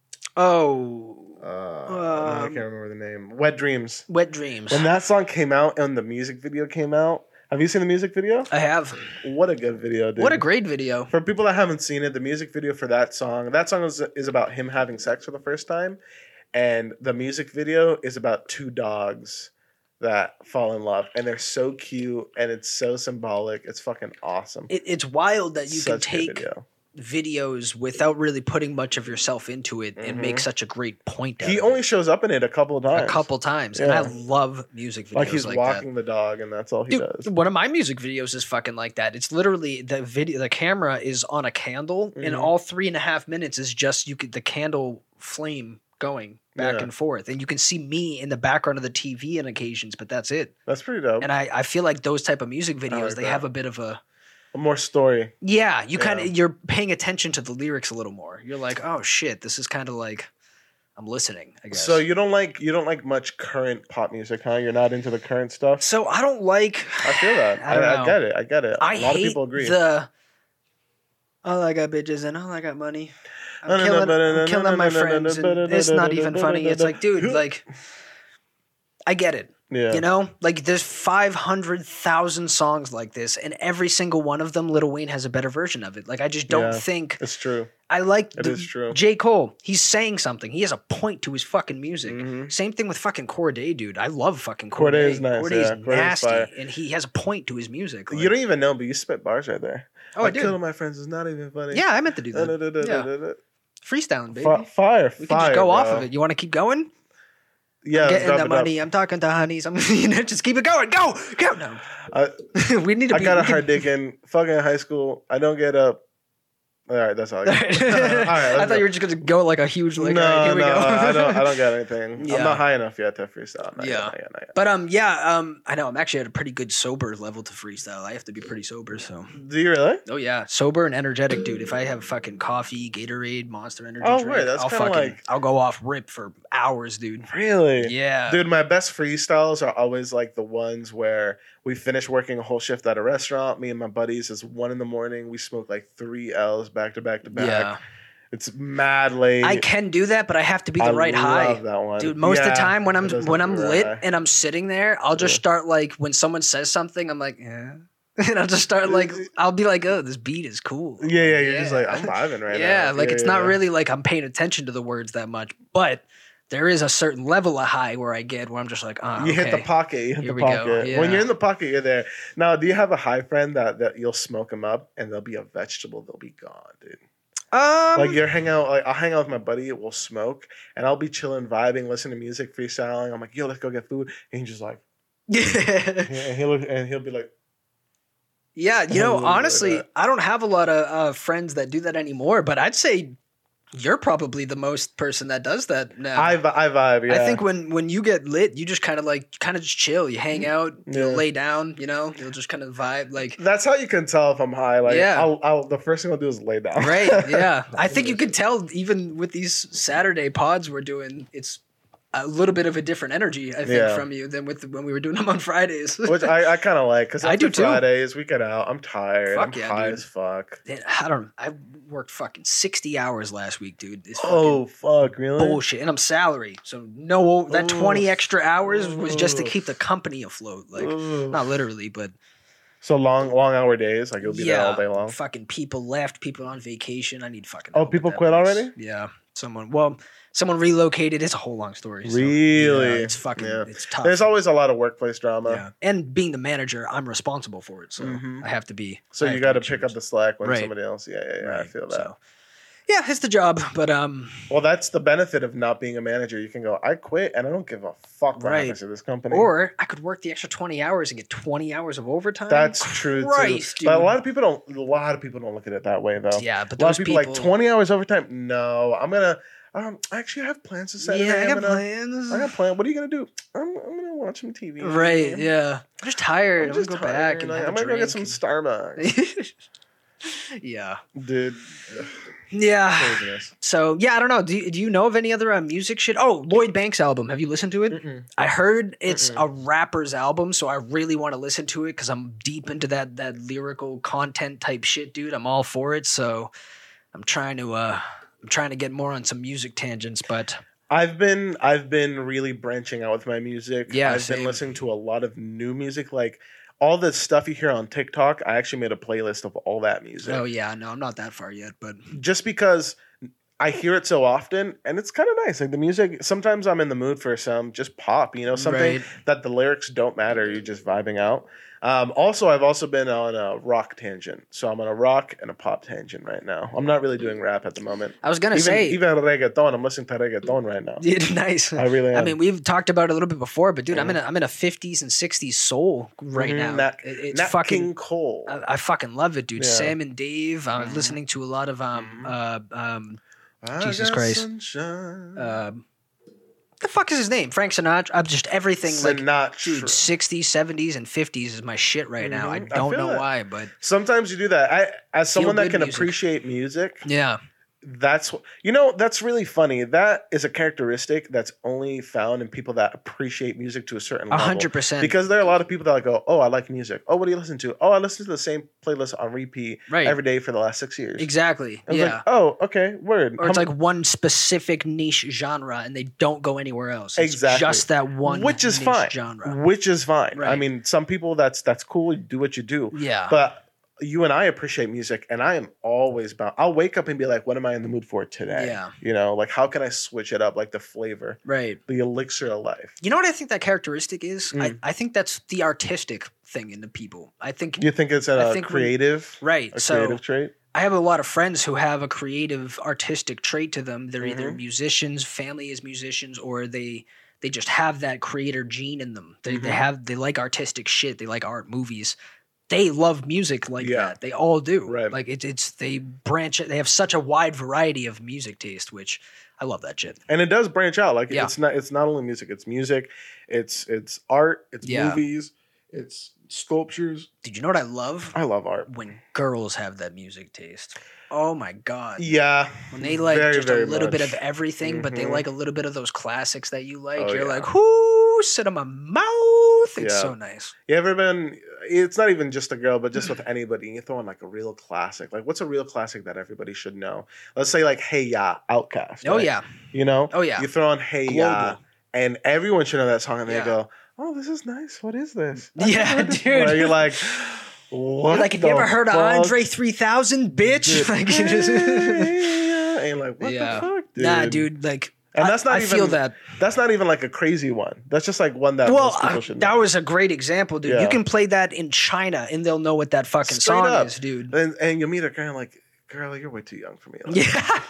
Oh, I can't remember the name. Wet Dreams. Wet Dreams. When that song came out and the music video came out, have you seen the music video? I have. What a good video, dude. What a great video. For people that haven't seen it, the music video for that song is about him having sex for the first time. And the music video is about 2 dogs that fall in love. And they're so cute and it's so symbolic. It's fucking awesome. It's wild that you Such a can good take video. videos without really putting much of yourself into it and make such a great point out He of only it. shows up in it a couple of times. A couple times. And Yeah. I love music videos Like he's like walking that. the dog and that's all he Dude, does. one of my music videos is fucking like that. It's literally the camera is on a candle and Mhm. all 3.5 minutes is just the candle flame going back Yeah. and forth. And you can see me in the background of the TV on occasions, but that's it. That's pretty dope. And I feel like those type of music videos, like they that. have a bit of a More story. yeah, you kind Yeah. of you're paying attention to the lyrics a little more. You're like, oh shit, this is kind of like I'm listening, I guess. So you don't like much current pop music, huh? You're not into the current stuff. So I don't like I feel that. I don't know. I get it. I get it. I A lot hate of people agree. all I got bitches and all I got money. I'm killing my friends and it's not even funny. It's like, dude, like I get it. Yeah. You know? Like there's 500,000 songs like this and every single one of them Lil Wayne has a better version of it. Like I just don't Yeah. think It's true. I like It is true. J. Cole. He's saying something. He has a point to his fucking music. Mhm. Same thing with fucking Corday, dude. I love fucking Corday Corday. is nice, Corday's yeah. Corday's nasty, fire. and he has a point to his music. Like, You don't even know, but you spit bars right there. oh, I did. Killing my friends is not even funny. Yeah, I meant to do that. Yeah. Freestyling, baby. Fire. We can just go off of it. You want to keep going? Yeah, getting drop the it money. I'm talking to honeys. I'm just keep it going. Go. No. up. we need to. I got a hard dick in fucking high school. I don't get up. All right, that's all I got. All right, I thought you were just gonna go like a huge like. No, all right, here we no, go. I don't got anything. Yeah. I'm not high enough yet to freestyle. Not Yeah. yet. But I know I'm actually at a pretty good sober level to freestyle. I have to be pretty sober, so. Do you really? Oh yeah, sober and energetic, dude. If I have fucking coffee, Gatorade, Monster Energy Oh, drink, wait, that's I'll kinda fucking like- I'll go off rip for hours, dude. Really? Yeah. Dude, my best freestyles are always like the ones where we finish working a whole shift at a restaurant. Me and my buddies, it's 1 a.m. We smoke like 3 L's back to back to back. Yeah. It's mad late. I can do that, but I have to be the right high. I love that one. Dude, most of the Yeah, time when I'm it does when have I'm to be the lit right high. and I'm sitting there, I'll just start like when someone says something, I'm like, yeah. And I'll just start like I'll be like, oh, this beat is cool. Yeah, you're just like, I'm vibing right now. Yeah, like it's not yeah. really like I'm paying attention to the words that much, but there is a certain level of high where I get where I'm just like, You hit the okay. pocket. You hit Here the we go, pocket. yeah. When you're in the pocket, you're there. Now, do you have a high friend that you'll smoke them up and they'll be a vegetable? They'll be gone, dude. Like you're hang out. Like I'll hang out with my buddy. We'll smoke, and I'll be chilling, vibing, listening to music, freestyling. I'm like, yo, let's go get food. And he's just like, and he'll be like, Yeah, you know, Totally like honestly, that. I don't have a lot of friends that do that anymore, but I'd say you're probably the most person that does that now. I vibe. Yeah, I think when you get lit, you just kind of just chill. You hang out, you'll Yeah. lay down, you know, you'll just kind of vibe like. that's how you can tell if I'm high. Like, Yeah. I'll the first thing I'll do is lay down. Right, yeah. I think you could tell even with these Saturday pods we're doing, it's a little bit of a different energy, I think, Yeah. from you than when we were doing them on Fridays. Which I kind of like because I do too. Fridays we get out. I'm tired. Fuck I'm yeah, high dude. as fuck. I worked fucking 60 hours last week, dude. It's fucking Oh fuck, really? bullshit. And I'm salary. So that Ooh. 20 extra hours was just to Ooh. keep the company afloat. Like, Ooh. not literally, but So long hour days. Like you'll be there all day long. fucking people left, people on vacation. I need fucking Oh, help with people that quit place. already? Yeah. Someone relocated. It's a whole long story. So, Really? yeah, it's fucking, Yeah. it's tough. There's always a lot of workplace drama. yeah. And being the manager, I'm responsible for it. So Mhm. I have to be. So I you have got to be pick choosy. up the slack when Right. somebody else. Yeah. I Right. feel that. So, yeah, it's the job. But Well, that's the benefit of not being a manager. You can go, I quit, and I don't give a fuck what Right. happens to this company. or I could work the extra 20 hours and get 20 hours of overtime. That's true Christ, too. But a dude. lot of people don't look at it that way though. Yeah, but A lot those of people like 20 hours overtime. No, I'm gonna. Actually, I have plans to Saturday. Yeah, I got I'm gonna- plans. I got plans. What are you gonna do? I'm gonna watch some TV. Right, yeah. I'm just tired. I'm I'm just gonna go tired. back and Like, have I'm a gonna go get drink some Starbucks, yeah. dude. Yeah. Craziness. So, yeah, I don't know. Do you know of any other music shit? Oh, Lloyd Banks album. Have you listened to it? Mm-mm. I heard it's a rapper's album, so I really want to listen to it because I'm deep into that lyrical content type shit, dude. I'm all for it. So I'm trying to get more on some music tangents, but I've been really branching out with my music. Yeah, I've same. been listening to a lot of new music, like all the stuff you hear on TikTok. I actually made a playlist of all that music. oh yeah, no, I'm not that far yet, but Just because I hear it so often, and it's kind of nice. Like the music, sometimes I'm in the mood for some just pop, something Right. that the lyrics don't matter. You're just vibing out. Also, I've also been on a rock tangent, so I'm on a rock and a pop tangent right now. I'm not really doing rap at the moment. I was gonna say Even reggaeton. I'm listening to reggaeton right now. dude, nice. I really am. I mean, we've talked about it a little bit before, but dude, Mhm. I'm in a 50s and 60s soul right Mhm, now. Nat- It's Nat fucking. King Cole. I fucking love it, dude. Yeah. Sam and Dave. I'm Mhm. listening to a lot of I Jesus got Christ. sunshine. the fuck is his name? Frank Sinatra. I'm just everything like Sinatra. dude. 60s, 70s, and 50s is my shit right now. I Mhm. I don't feel know that. why, but Sometimes you do that. As someone that Feel-good can music. appreciate music, yeah, that's that's really funny. That is a characteristic that's only found in people that appreciate music to a certain level. 100%. Because there are a lot of people that go, "Oh, I like music. Oh, what do you listen to? Oh, I listen to the same playlist on repeat Right. every day for the last 6 years." Exactly. I was Yeah. like, "Oh, okay, word." Or it's like one specific niche genre, and they don't go anywhere else. It's Exactly. just that one, which is niche fine. genre. Which is fine. I Right. mean, some people that's cool. You do what you do. Yeah, But you and I appreciate music, and I am always bound. I'll wake up and be like, "What am I in the mood for today?" Yeah. Like how can I switch it up? Like the flavor, right. the elixir of life. You know what I think that characteristic is? Mm. I think that's the artistic thing in the people. I think You think it's I a think when- creative, right. a So creative trait? I have a lot of friends who have a creative artistic trait to them. They're either Mhm. musicians, family is musicians, or they just have that creator gene in them. They like artistic shit. They like art, movies. They love music like that. They all do. Right. Like they branch it. They have such a wide variety of music taste, which I love that shit. And it does branch out. Like it's not only music, it's art, it's movies, it's sculptures. Did you know what I love? I love art. When girls have that music taste. Oh my God. Yeah. When they like just a little bit of everything, but they like a little bit of those classics that you like. You're like, whoo, sit on my mouth. It's so nice. You ever been, it's not even just a girl, but just with anybody, you throw in like a real classic. Like what's a real classic that everybody should know? Let's say like Hey Ya, Outkast. Oh right? yeah. You know? Oh yeah. You throw on Hey Ya and everyone should know that song and they go, oh, this is nice. What is this? Yeah, dude. You're like, what? You're like, have you ever heard of Andre 3000, bitch? Like, you just and like, what the fuck, dude? Nah, dude. Like, and that's not I even, feel that. That's not even like a crazy one. That's just like one that most people should know. That was a great example, dude. You can play that in China and they'll know what that fucking song is, dude. And you'll meet a girl like, girl, you're way too young for me. Like,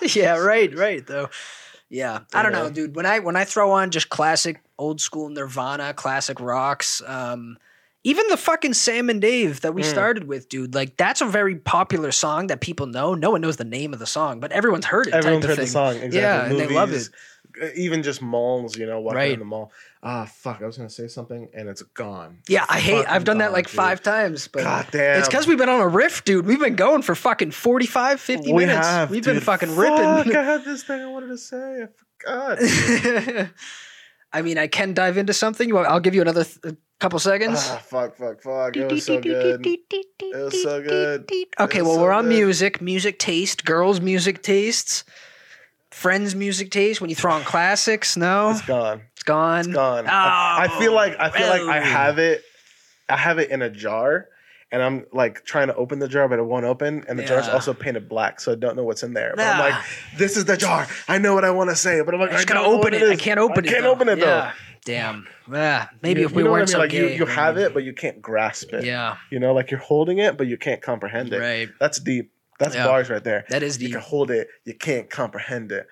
right, though. Yeah, I don't know, dude. When I throw on just classic old school Nirvana, classic rocks, even the fucking Sam and Dave that we started with, dude, like that's a very popular song that people know. No one knows the name of the song, but everyone's heard it. Everyone's heard the song, exactly. Yeah, Movies, and they love it. Even just malls, walking in the mall. Fuck, I was gonna say something and it's gone. Yeah, I've done that like 5 times, but God damn. It's because we've been on a riff, dude. We've been going for fucking 45, 50 minutes. We've been fucking ripping. I had this thing I wanted to say. I forgot. I mean, I can dive into something. I'll give you another couple seconds. Fuck. It was so good. It was so good. Okay, well, we're on music taste, girls' music tastes, friends' music taste. When you throw on classics, no, it's gone. It's gone. Oh, I feel like I have it. I have it in a jar. And I'm like trying to open the jar, but it won't open. And the jar's also painted black, so I don't know what's in there. But I'm like, this is the jar. I know what I want to say, but I'm like, I just gotta open it. I can't open it. I can't open it though. Damn. Maybe if we weren't so like gay. you have it, but you can't grasp it. Yeah. Like you're holding it, but you can't comprehend it. Right. That's deep. That's bars right there. That is deep. You can hold it, you can't comprehend it.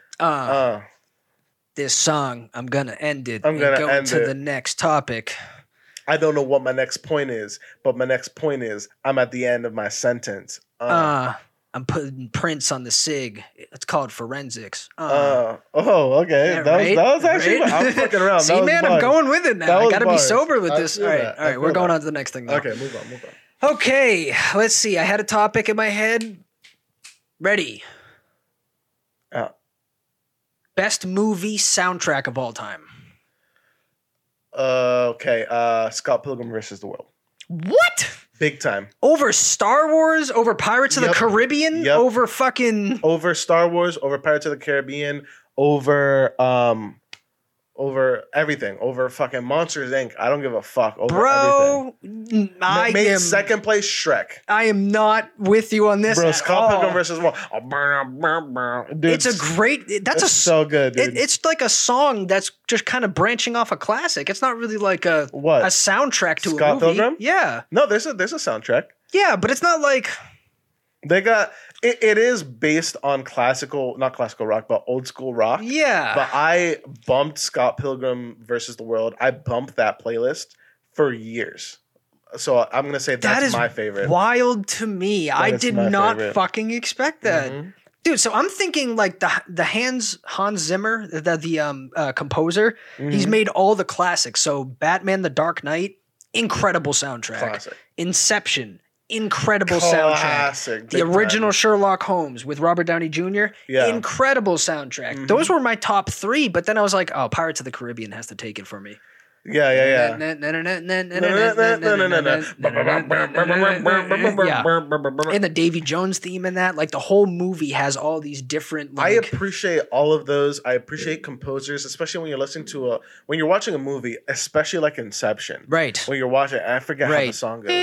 This song, I'm gonna end it. I'm gonna go end to it. the next topic. I don't know what my next point is, but my next point is I'm at the end of my sentence. I'm putting Prince on the SIG. It's called forensics. Okay. Yeah, that was actually. I'm fucking around. See, man, I'm going with it now. I gotta be sober with this. All right. We're going on to the next thing now. Okay, move on. Okay, let's see. I had a topic in my head. Ready. Best movie soundtrack of all time. Okay. Scott Pilgrim versus the World. What? Big time. Over Star Wars? Over Pirates of the Caribbean? Yep. Over fucking... Over Star Wars, over Pirates of the Caribbean, over everything. Over fucking Monsters, Inc. I don't give a fuck. Over everything. Made second place Shrek. I am not with you on this. Bro, Scott Pilgrim versus World. Dude, it's a great... That's so good, dude. It's like a song that's just kind of branching off a classic. It's not really like a soundtrack to a movie. Scott Pilgrim? Yeah. No, there's a soundtrack. Yeah, but it's not like... They got... It is based on not classical rock, but old school rock. Yeah. But I bumped Scott Pilgrim versus the World. I bumped that playlist for years. So I'm going to say that's my favorite. Wild to me. I did not fucking expect that. Mm-hmm. Dude, so I'm thinking like the Hans Zimmer, the composer, he's made all the classics. So Batman the Dark Knight, incredible soundtrack. Classic. Inception, incredible soundtrack. The original Sherlock Holmes with Robert Downey Jr. Incredible soundtrack. Mm-hmm. Those were my top 3, but then I was like, oh, Pirates of the Caribbean has to take it for me. Yeah. In the Davy Jones theme in that, like the whole movie has all these different. I appreciate all of those. I appreciate composers, especially when you're listening to when you're watching a movie, especially like Inception. Right. When you're watching, I forget how the song goes.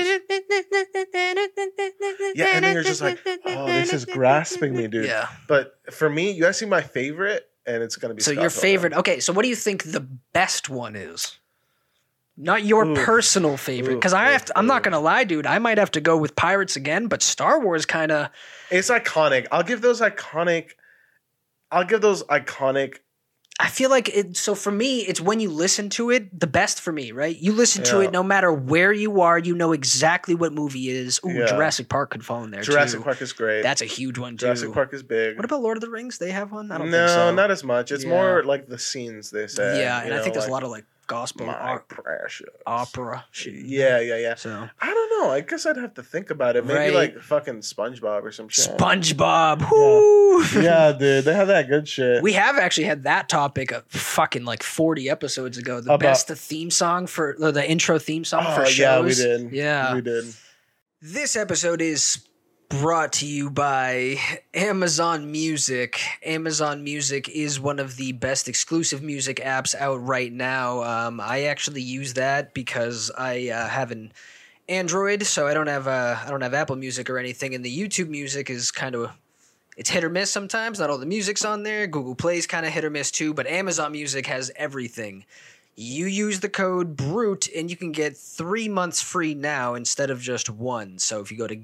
Yeah, and then you're just like, oh, this is grasping me, dude. Yeah. But for me, you ask me my favorite, and it's gonna be. So your favorite? Okay, so what do you think the best one is? Not your personal favorite, because I'm not gonna lie, dude. I might have to go with Pirates again, but Star Wars kind of. It's iconic. I'll give those iconic. I feel like it. So for me, it's when you listen to it, the best for me, right? You listen to it no matter where you are, you know exactly what movie it is. Ooh, Jurassic Park could fall in there. Jurassic Park is great. That's a huge one too. Jurassic Park is big. What about Lord of the Rings? They have one? I don't think so. No, not as much. It's more like the scenes they say. Yeah, and I think there's a lot of like gospel precious opera shit. Yeah. So I don't know. I guess I'd have to think about it. Maybe like fucking SpongeBob or some shit. SpongeBob. Whoo! Yeah, dude. They have that good shit. We have actually had that topic fucking like 40 episodes ago. The best theme song for the intro theme song for shows. Yeah, we did. Yeah. We did. This episode is brought to you by Amazon Music. Amazon Music is one of the best exclusive music apps out right now. I actually use that because I have an Android, so I don't have Apple Music or anything, and the YouTube Music is kind of it's hit or miss sometimes. Not all the music's on there. Google Play's kind of hit or miss too, but Amazon Music has everything. You use the code BRUTE and you can get 3 months free now instead of just 1. So if you go to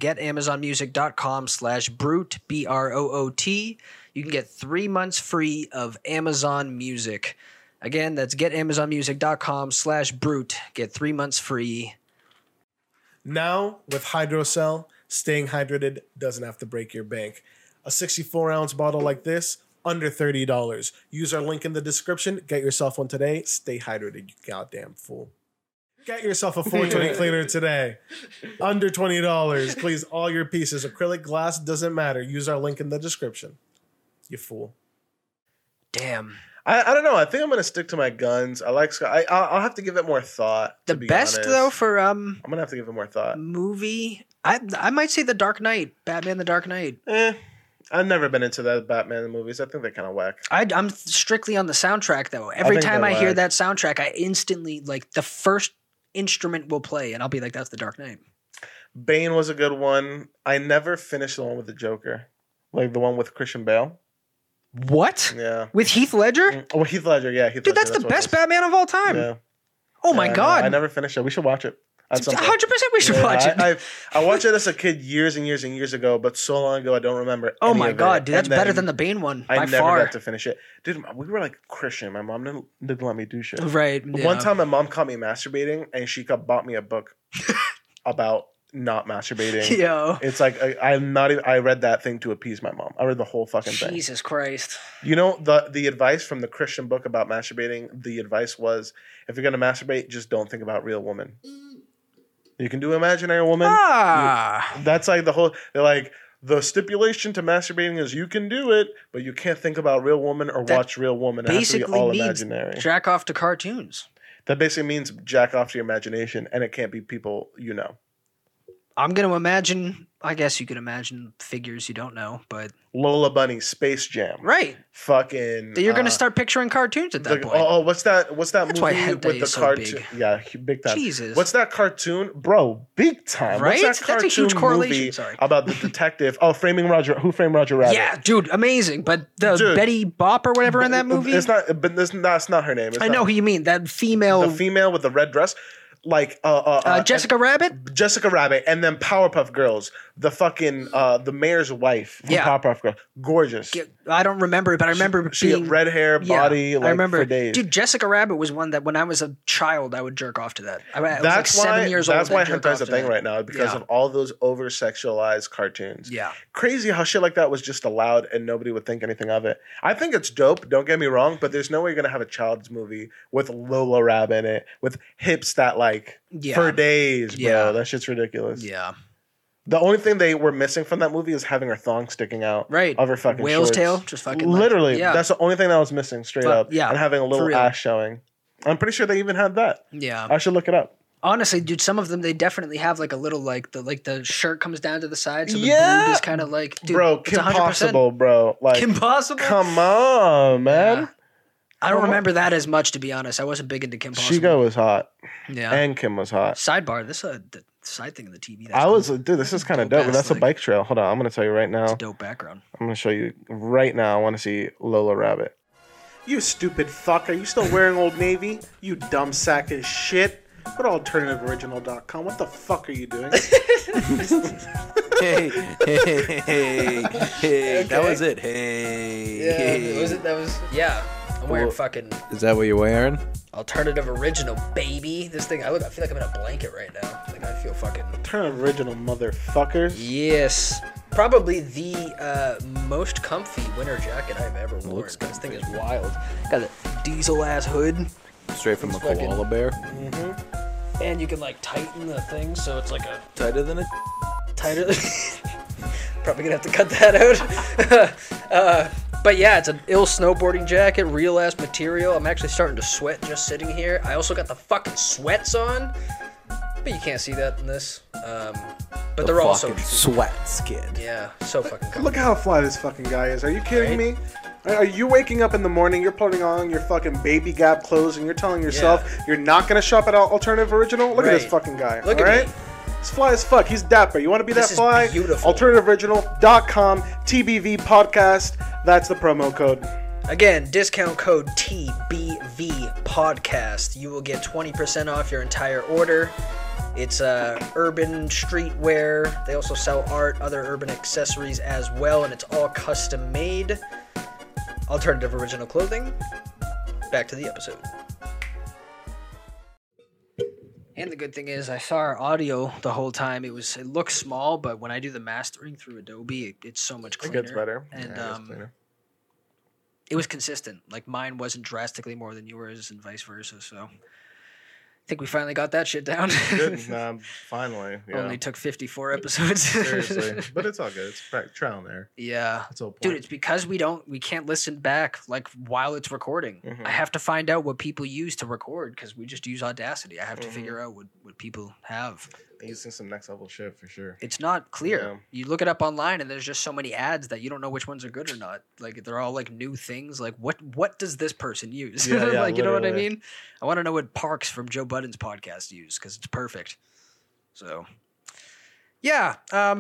getamazonmusic.com/brute, BROOT, you can get 3 months free of Amazon Music. Again, that's getamazonmusic.com/brute. Get 3 months free. Now, with Hydrocell, staying hydrated doesn't have to break your bank. A 64-ounce bottle like this, under $30. Use our link in the description. Get yourself one today. Stay hydrated, you goddamn fool. Get yourself a 420 cleaner today. Under $20. Please, all your pieces. Acrylic glass, doesn't matter. Use our link in the description. You fool. Damn. I don't know. I think I'm gonna stick to my guns. I like Scott. I'll have to give it more thought. The best though for I'm gonna have to give it more thought. Movie. I might say The Dark Knight. Batman: The Dark Knight. I've never been into the Batman movies. I think they're kind of whack. I'm strictly on the soundtrack though. Every time I hear that soundtrack, I instantly like the first instrument will play, and I'll be like, "That's The Dark Knight." Bane was a good one. I never finished the one with the Joker, like the one with Christian Bale. What? Yeah. With Heath Ledger? Oh, Heath Ledger, yeah. Dude, that's the best Batman of all time. Yeah. Oh my God. I never finished it. We should watch it. 100% we should watch it. I watched it as a kid years and years and years ago, but so long ago I don't remember. Oh my God, dude, that's better than the Bane one by far. I never got to finish it. Dude, we were like Christian. My mom didn't let me do shit. Right. Yeah. One time my mom caught me masturbating and she bought me a book about not masturbating. Yo. It's like I read that thing to appease my mom. I read the whole fucking thing. Jesus Christ. You know, the advice from the Christian book about masturbating, the advice was, if you're going to masturbate, just don't think about real women. You can do imaginary woman. That's like they're like, the stipulation to masturbating is you can do it, but you can't think about real woman or watch real woman. It has to be all imaginary. Jack off to cartoons. That basically means jack off to your imagination, and it can't be people you know. I'm going to imagine, I guess you could imagine figures you don't know, but... Lola Bunny, Space Jam. Right. Fucking... You're going to start picturing cartoons at that point. Oh, what's that That's movie with the cartoon? Big. Yeah, big time. Jesus. What's that cartoon? Bro, big time. Right? What's that cartoon That's a huge correlation. movie Sorry. about the detective? Oh, Who Framed Roger Rabbit? Yeah, dude, amazing. But Betty Bopp or whatever in that movie? It's not, but that's not her name. I know who you mean. That female... The female with the red dress. Like Jessica Rabbit? Jessica Rabbit, and then Powerpuff Girls, the fucking the mayor's wife from Powerpuff Girls, gorgeous. I don't remember it, but I remember she had red hair, body. I remember for days. Dude, Jessica Rabbit was one that when I was a child, I would jerk off to that. I was that's like 7 why, years that's old. That's why hentai is a thing right now, because of all those over sexualized cartoons. Yeah, crazy how shit like that was just allowed and nobody would think anything of it. I think it's dope. Don't get me wrong, but there's no way you're gonna have a child's movie with Lola Rabbit in it with hips that like. For days, bro. Yeah. That shit's ridiculous. Yeah. The only thing they were missing from that movie is having her thong sticking out. Right. Of her fucking whale's shorts. Tail. Just fucking. Literally. That's the only thing that was missing straight up. Yeah. And having a little ass showing. I'm pretty sure they even had that. Yeah. I should look it up. Honestly, dude, some of them, they definitely have like a little like the shirt comes down to the side. So the boob is kind of like. Dude, bro, Kim Possible, bro. Like, Kim Possible? Come on, man. Yeah. I don't remember that as much, to be honest. I wasn't big into Kim Possible. Shigo was hot. Yeah. And Kim was hot. Sidebar, this is the side thing of the TV. Dude, this is kind of dope. But that's a bike trail. Hold on, I'm going to tell you right now. It's a dope background. I'm going to show you right now. I want to see Lola Rabbit. You stupid fuck. Are you still wearing Old Navy? You dumb sack of shit. Go to alternativeoriginal.com. What the fuck are you doing? Hey. Okay. That was it. Hey. Yeah, that was. Yeah. I'm wearing fucking Is that what you're wearing? alternative original, baby. This thing, I feel like I'm in a blanket right now. Like I feel fucking. Turn original, motherfuckers. Yes. Probably the most comfy winter jacket I've ever worn. Looks This thing comfy. is wild. Got a diesel ass hood. Straight from a It's fucking- koala bear. And you can like tighten the thing so it's like a Tighter than a. tighter. Probably gonna have to cut that out. But yeah, it's an ill snowboarding jacket, real ass material. I'm actually starting to sweat just sitting here. I also got the fucking sweats on, but you can't see that in this. But they're also fucking sweats, kid. yeah, so fucking comfy. Look at how fly this fucking guy is. Are you kidding Right? me? Are you waking up in the morning, you're putting on your fucking Baby Gap clothes, and you're telling yourself you're not going to shop at Alternative Original? Look at this Right. fucking guy. Look all at right? me. He's fly as fuck. He's dapper. You want to be This that is fly? beautiful. AlternativeOriginal.com, TBV Podcast. That's the promo code. Again, discount code TBV Podcast. You will get 20% off your entire order. It's urban streetwear. They also sell art, other urban accessories as well, and it's all custom made. Alternative original clothing. Back to the episode. And the good thing is, I saw our audio the whole time. It looks small, but when I do the mastering through Adobe, it's so much It cleaner. gets better. And Yeah, it gets cleaner. it was consistent. Like mine wasn't drastically more than yours, and vice versa. So I think we finally got that shit down. Good. Nah, finally. Yeah. Only took 54 episodes. Seriously. But it's all good. It's trial and error. Yeah. That's the whole point. Dude, it's because we can't listen back like while it's recording. Mhm. I have to find out what people use to record because we just use Audacity. I have to Mhm. figure out what people have. Using some next level shit for sure. It's not clear. Yeah. You look it up online and there's just so many ads that you don't know which ones are good or not. Like they're all like new things. Like what does this person use? Yeah, yeah, like you know what I literally. mean? I want to know what Parks from Joe Budden's podcast use because it's perfect. So yeah.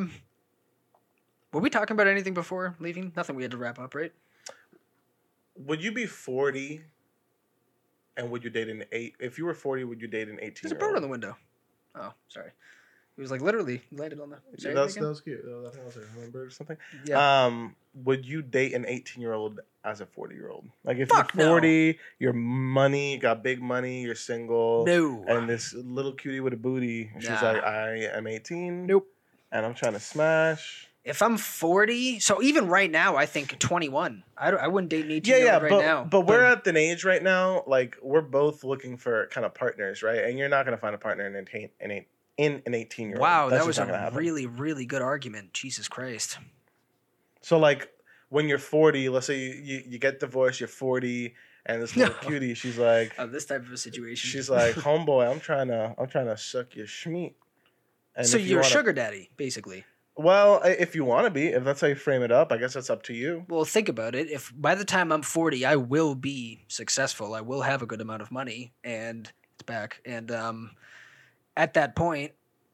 Were we talking about anything before leaving? Nothing we had to wrap up, right? Would you be 40 and would you date an 8? If you were 40, would you date an 18? There's a bird on the window. Oh, sorry. It was like literally landed on the. Say That anything was cute. I think it was a bird or something. again? Yeah. Would you date an 18-year-old as a 40-year-old? Like if Fuck you're no. 40, you're money, got big money, you're single. No. And this little cutie with a booty, she's Nah. like, I am 18. Nope. And I'm trying to smash. If I'm 40, so even right now, I think 21. I wouldn't date an 18 Yeah, right but, now. but we're at an age right now, like we're both looking for kind of partners, right? And you're not going to find a partner in an 18-year-old. Wow, That's that was just not gonna a happen. really, really good argument. Jesus Christ. So like when you're 40, let's say you get divorced, you're 40, and this little No. cutie, she's like, This type of a situation. she's like, homeboy, I'm trying to suck your schmeat. And so if you you're a wanna- sugar daddy, basically. Well, if you want to be, if that's how you frame it up, I guess that's up to you. Well, think about it. If by the time I'm 40, I will be successful. I will have a good amount of money, and it's back. And at that point,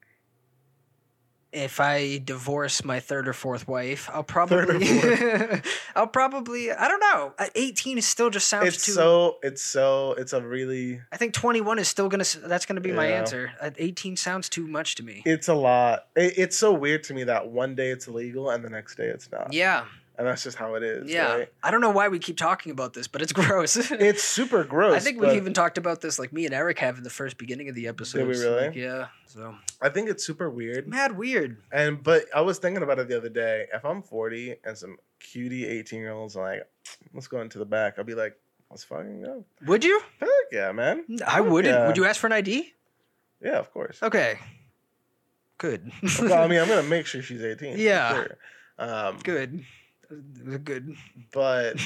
if I divorce my third or fourth wife, I'll probably, I don't know. 18 still just sounds It's a really, I think 21 is still that's gonna be my Yeah. answer. 18 sounds too much to me. it's a lot. It's so weird to me that one day it's illegal and the next day it's not. Yeah, And that's just how it is. yeah. Right? I don't know why we keep talking about this, but it's gross. It's super gross. I think but we even talked about this, like me and Eric have in the first beginning of the episode. Did we really? Yeah. So I think it's super weird. mad weird. But I was thinking about it the other day. If I'm 40 and some cutie 18-year-olds are like, let's go into the back, I'll be like, let's fucking go. Would you? Heck yeah, man. I wouldn't. Yeah. Would you ask for an ID? Yeah, of course. Okay. Good. Well, I mean, I'm gonna make sure she's 18. for Yeah. sure. Good. Good. But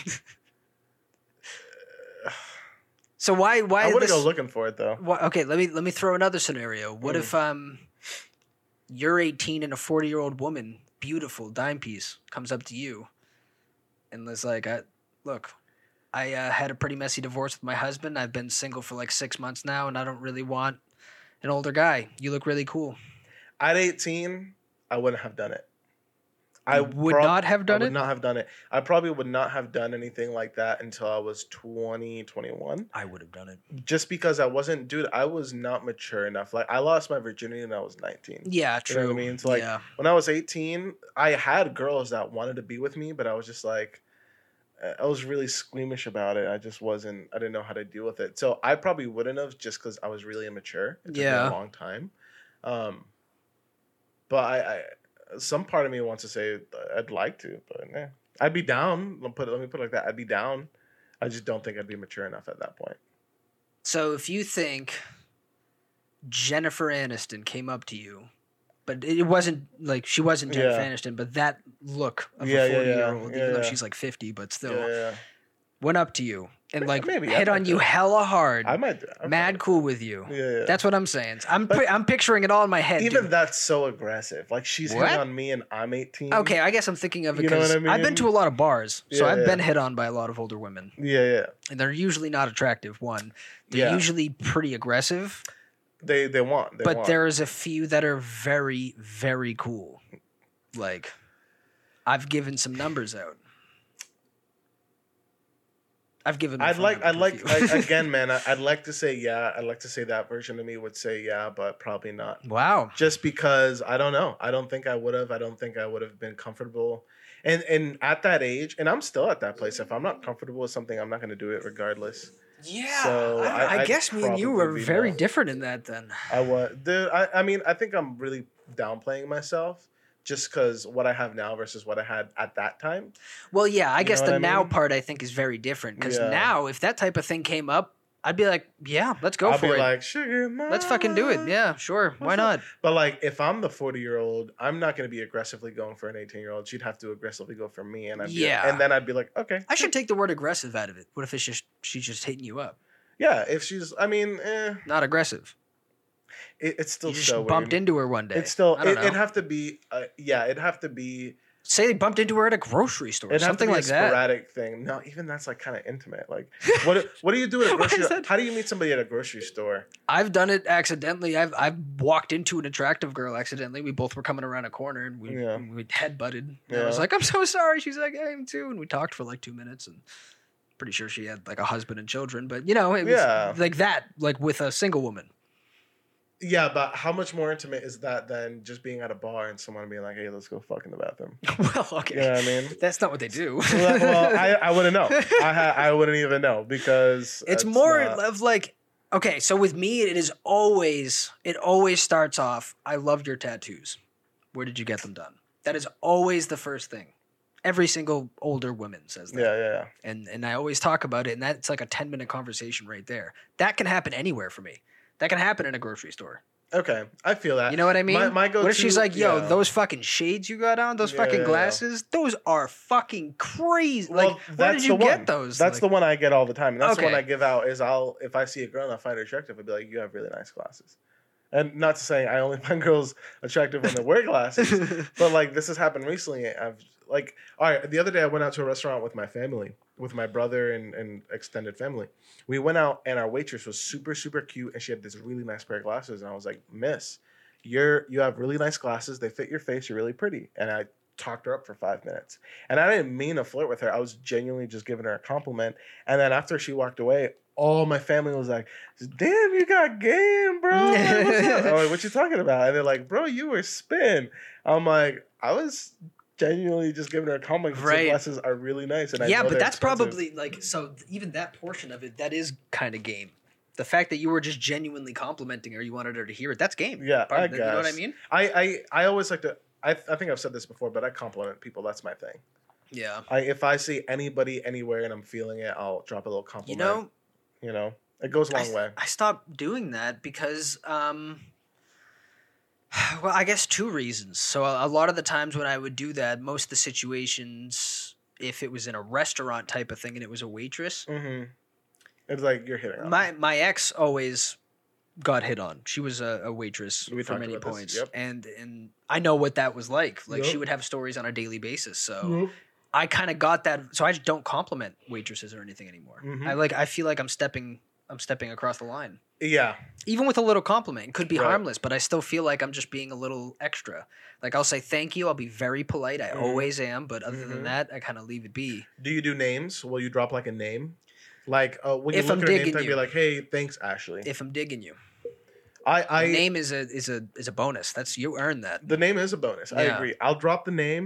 So why I wouldn't this? go looking for it though. Okay, let me throw another scenario. What if you're 18 and a 40-year-old woman, beautiful dime piece, comes up to you and is like, "Look, I had a pretty messy divorce with my husband. I've been single for like 6 months now, and I don't really want an older guy. You look really cool." At 18, I wouldn't have done it. You would not have done I it? would not have done it. I probably would not have done anything like that until I was 20, 21. I would have done it. Just because I was not mature enough. Like, I lost my virginity when I was 19. Yeah, true. You know what I mean? So, like, yeah. when I was 18, I had girls that wanted to be with me, but I was just like, I was really squeamish about it. I didn't know how to deal with it. So I probably wouldn't have, just because I was really immature. It took me a long time. But I some part of me wants to say I'd like to, but I'd be down. Let me put it like that. I'd be down. I just don't think I'd be mature enough at that point. So if you think Jennifer Aniston came up to you, but it wasn't like she wasn't Jennifer Aniston, but that look of a 40-year-old, even though she's like 50, but still went up to you and like maybe hit on you hella hard. I might. Mad cool with you. Yeah. That's what I'm saying. I'm picturing it all in my head. Even dude. That's so aggressive. Like she's hitting on me and I'm 18. Okay, I guess I'm thinking of it You know because what I mean? I've been to a lot of bars, so Yeah, I've been hit on by a lot of older women, Yeah. and they're usually not attractive. One, they're usually pretty aggressive. They want. But there's a few that are very, very cool. Like, I've given some numbers out. I'd like again, man. I'd like to say yeah. I'd like to say that version of me would say yeah, but probably not. Wow. Just because I don't know. I don't think I would have. I don't think I would have been comfortable. And at that age, and I'm still at that place. If I'm not comfortable with something, I'm not going to do it regardless. Yeah. So I guess me and you were very different in that then. I was, dude. I mean, I think I'm really downplaying myself. Just because what I have now versus what I had at that time. Well, yeah, I guess the now part I think is very different. Because now, if that type of thing came up, I'd be like, yeah, let's go for it. Like, sugar mama. Let's fucking do it. Yeah, sure. Why not? But like, if I'm the 40-year-old, I'm not going to be aggressively going for an 18-year-old. She'd have to aggressively go for me. And and then I'd be like, okay. I should take the word aggressive out of it. What if it's just she's just hitting you up? Yeah, if she's, not aggressive. It's still you just so bumped weird. into her one day. It's still it'd have to be it'd have to be. Say they bumped into her at a grocery store, or something like that. Sporadic thing. No, even that's like kind of intimate. Like, what do you do at a grocery store? How do you meet somebody at a grocery store? I've done it accidentally. I've walked into an attractive girl accidentally. We both were coming around a corner and we headbutted. And I was like, I'm so sorry. She's like, I am too. And we talked for like 2 minutes and pretty sure she had like a husband and children. But it was like that, like with a single woman. Yeah, but how much more intimate is that than just being at a bar and someone being like, "Hey, let's go fuck in the bathroom"? Well, okay, you know what I mean? That's not what they do. I wouldn't know. I wouldn't even know because it's more of like, okay, so with me, it always starts off. I loved your tattoos. Where did you get them done? That is always the first thing. Every single older woman says that. Yeah. And I always talk about it, and that's like a 10-minute conversation right there. That can happen anywhere for me. That can happen in a grocery store. Okay, I feel that. You know what I mean? My go-to, what if she's like, yo, those fucking shades you got on, those fucking glasses, those are fucking crazy. Well, like, where did you get those? That's the one I get all the time. And that's the one I give out is if I see a girl and I find her attractive, I'll be like, you have really nice glasses. And not to say I only find girls attractive when they wear glasses, but like this has happened recently. All right, the other day I went out to a restaurant with my family, with my brother and extended family. We went out and our waitress was super, super cute and she had this really nice pair of glasses. And I was like, Miss, you have really nice glasses. They fit your face. You're really pretty. And I talked her up for 5 minutes. And I didn't mean to flirt with her. I was genuinely just giving her a compliment. And then after she walked away, all my family was like, damn, you got game, bro. Like, what's up? I'm like, what you talking about? And they're like, bro, you were spin. I'm like, I was genuinely just giving her a compliment because her glasses are really nice. And yeah, but that's probably like, so even that portion of it, that is kind of game. The fact that you were just genuinely complimenting her, you wanted her to hear it, that's game. Yeah, I guess. You know what I mean? I always like to, I think I've said this before, but I compliment people. That's my thing. Yeah. If I see anybody anywhere and I'm feeling it, I'll drop a little compliment. You know, it goes a long way. I stopped doing that because, well, I guess 2 reasons. So a lot of the times when I would do that, most of the situations, if it was in a restaurant type of thing and it was a waitress, it's like you're hitting on my ex always got hit on. She was a waitress for many points, and I know what that was like. Like she would have stories on a daily basis, so. I kind of got that, so I just don't compliment waitresses or anything anymore. I feel like I'm stepping across the line. Yeah. Even with a little compliment, it could be harmless, but I still feel like I'm just being a little extra. Like I'll say thank you, I'll be very polite, I always am, but other than that, I kind of leave it be. Do you do names? Will you drop like a name? Like when you if look I'm at a name digging tag, you, be like, "Hey, thanks, Ashley." If I'm digging you, the name is a bonus. That's you earn that. The name is a bonus. I agree. I'll drop the name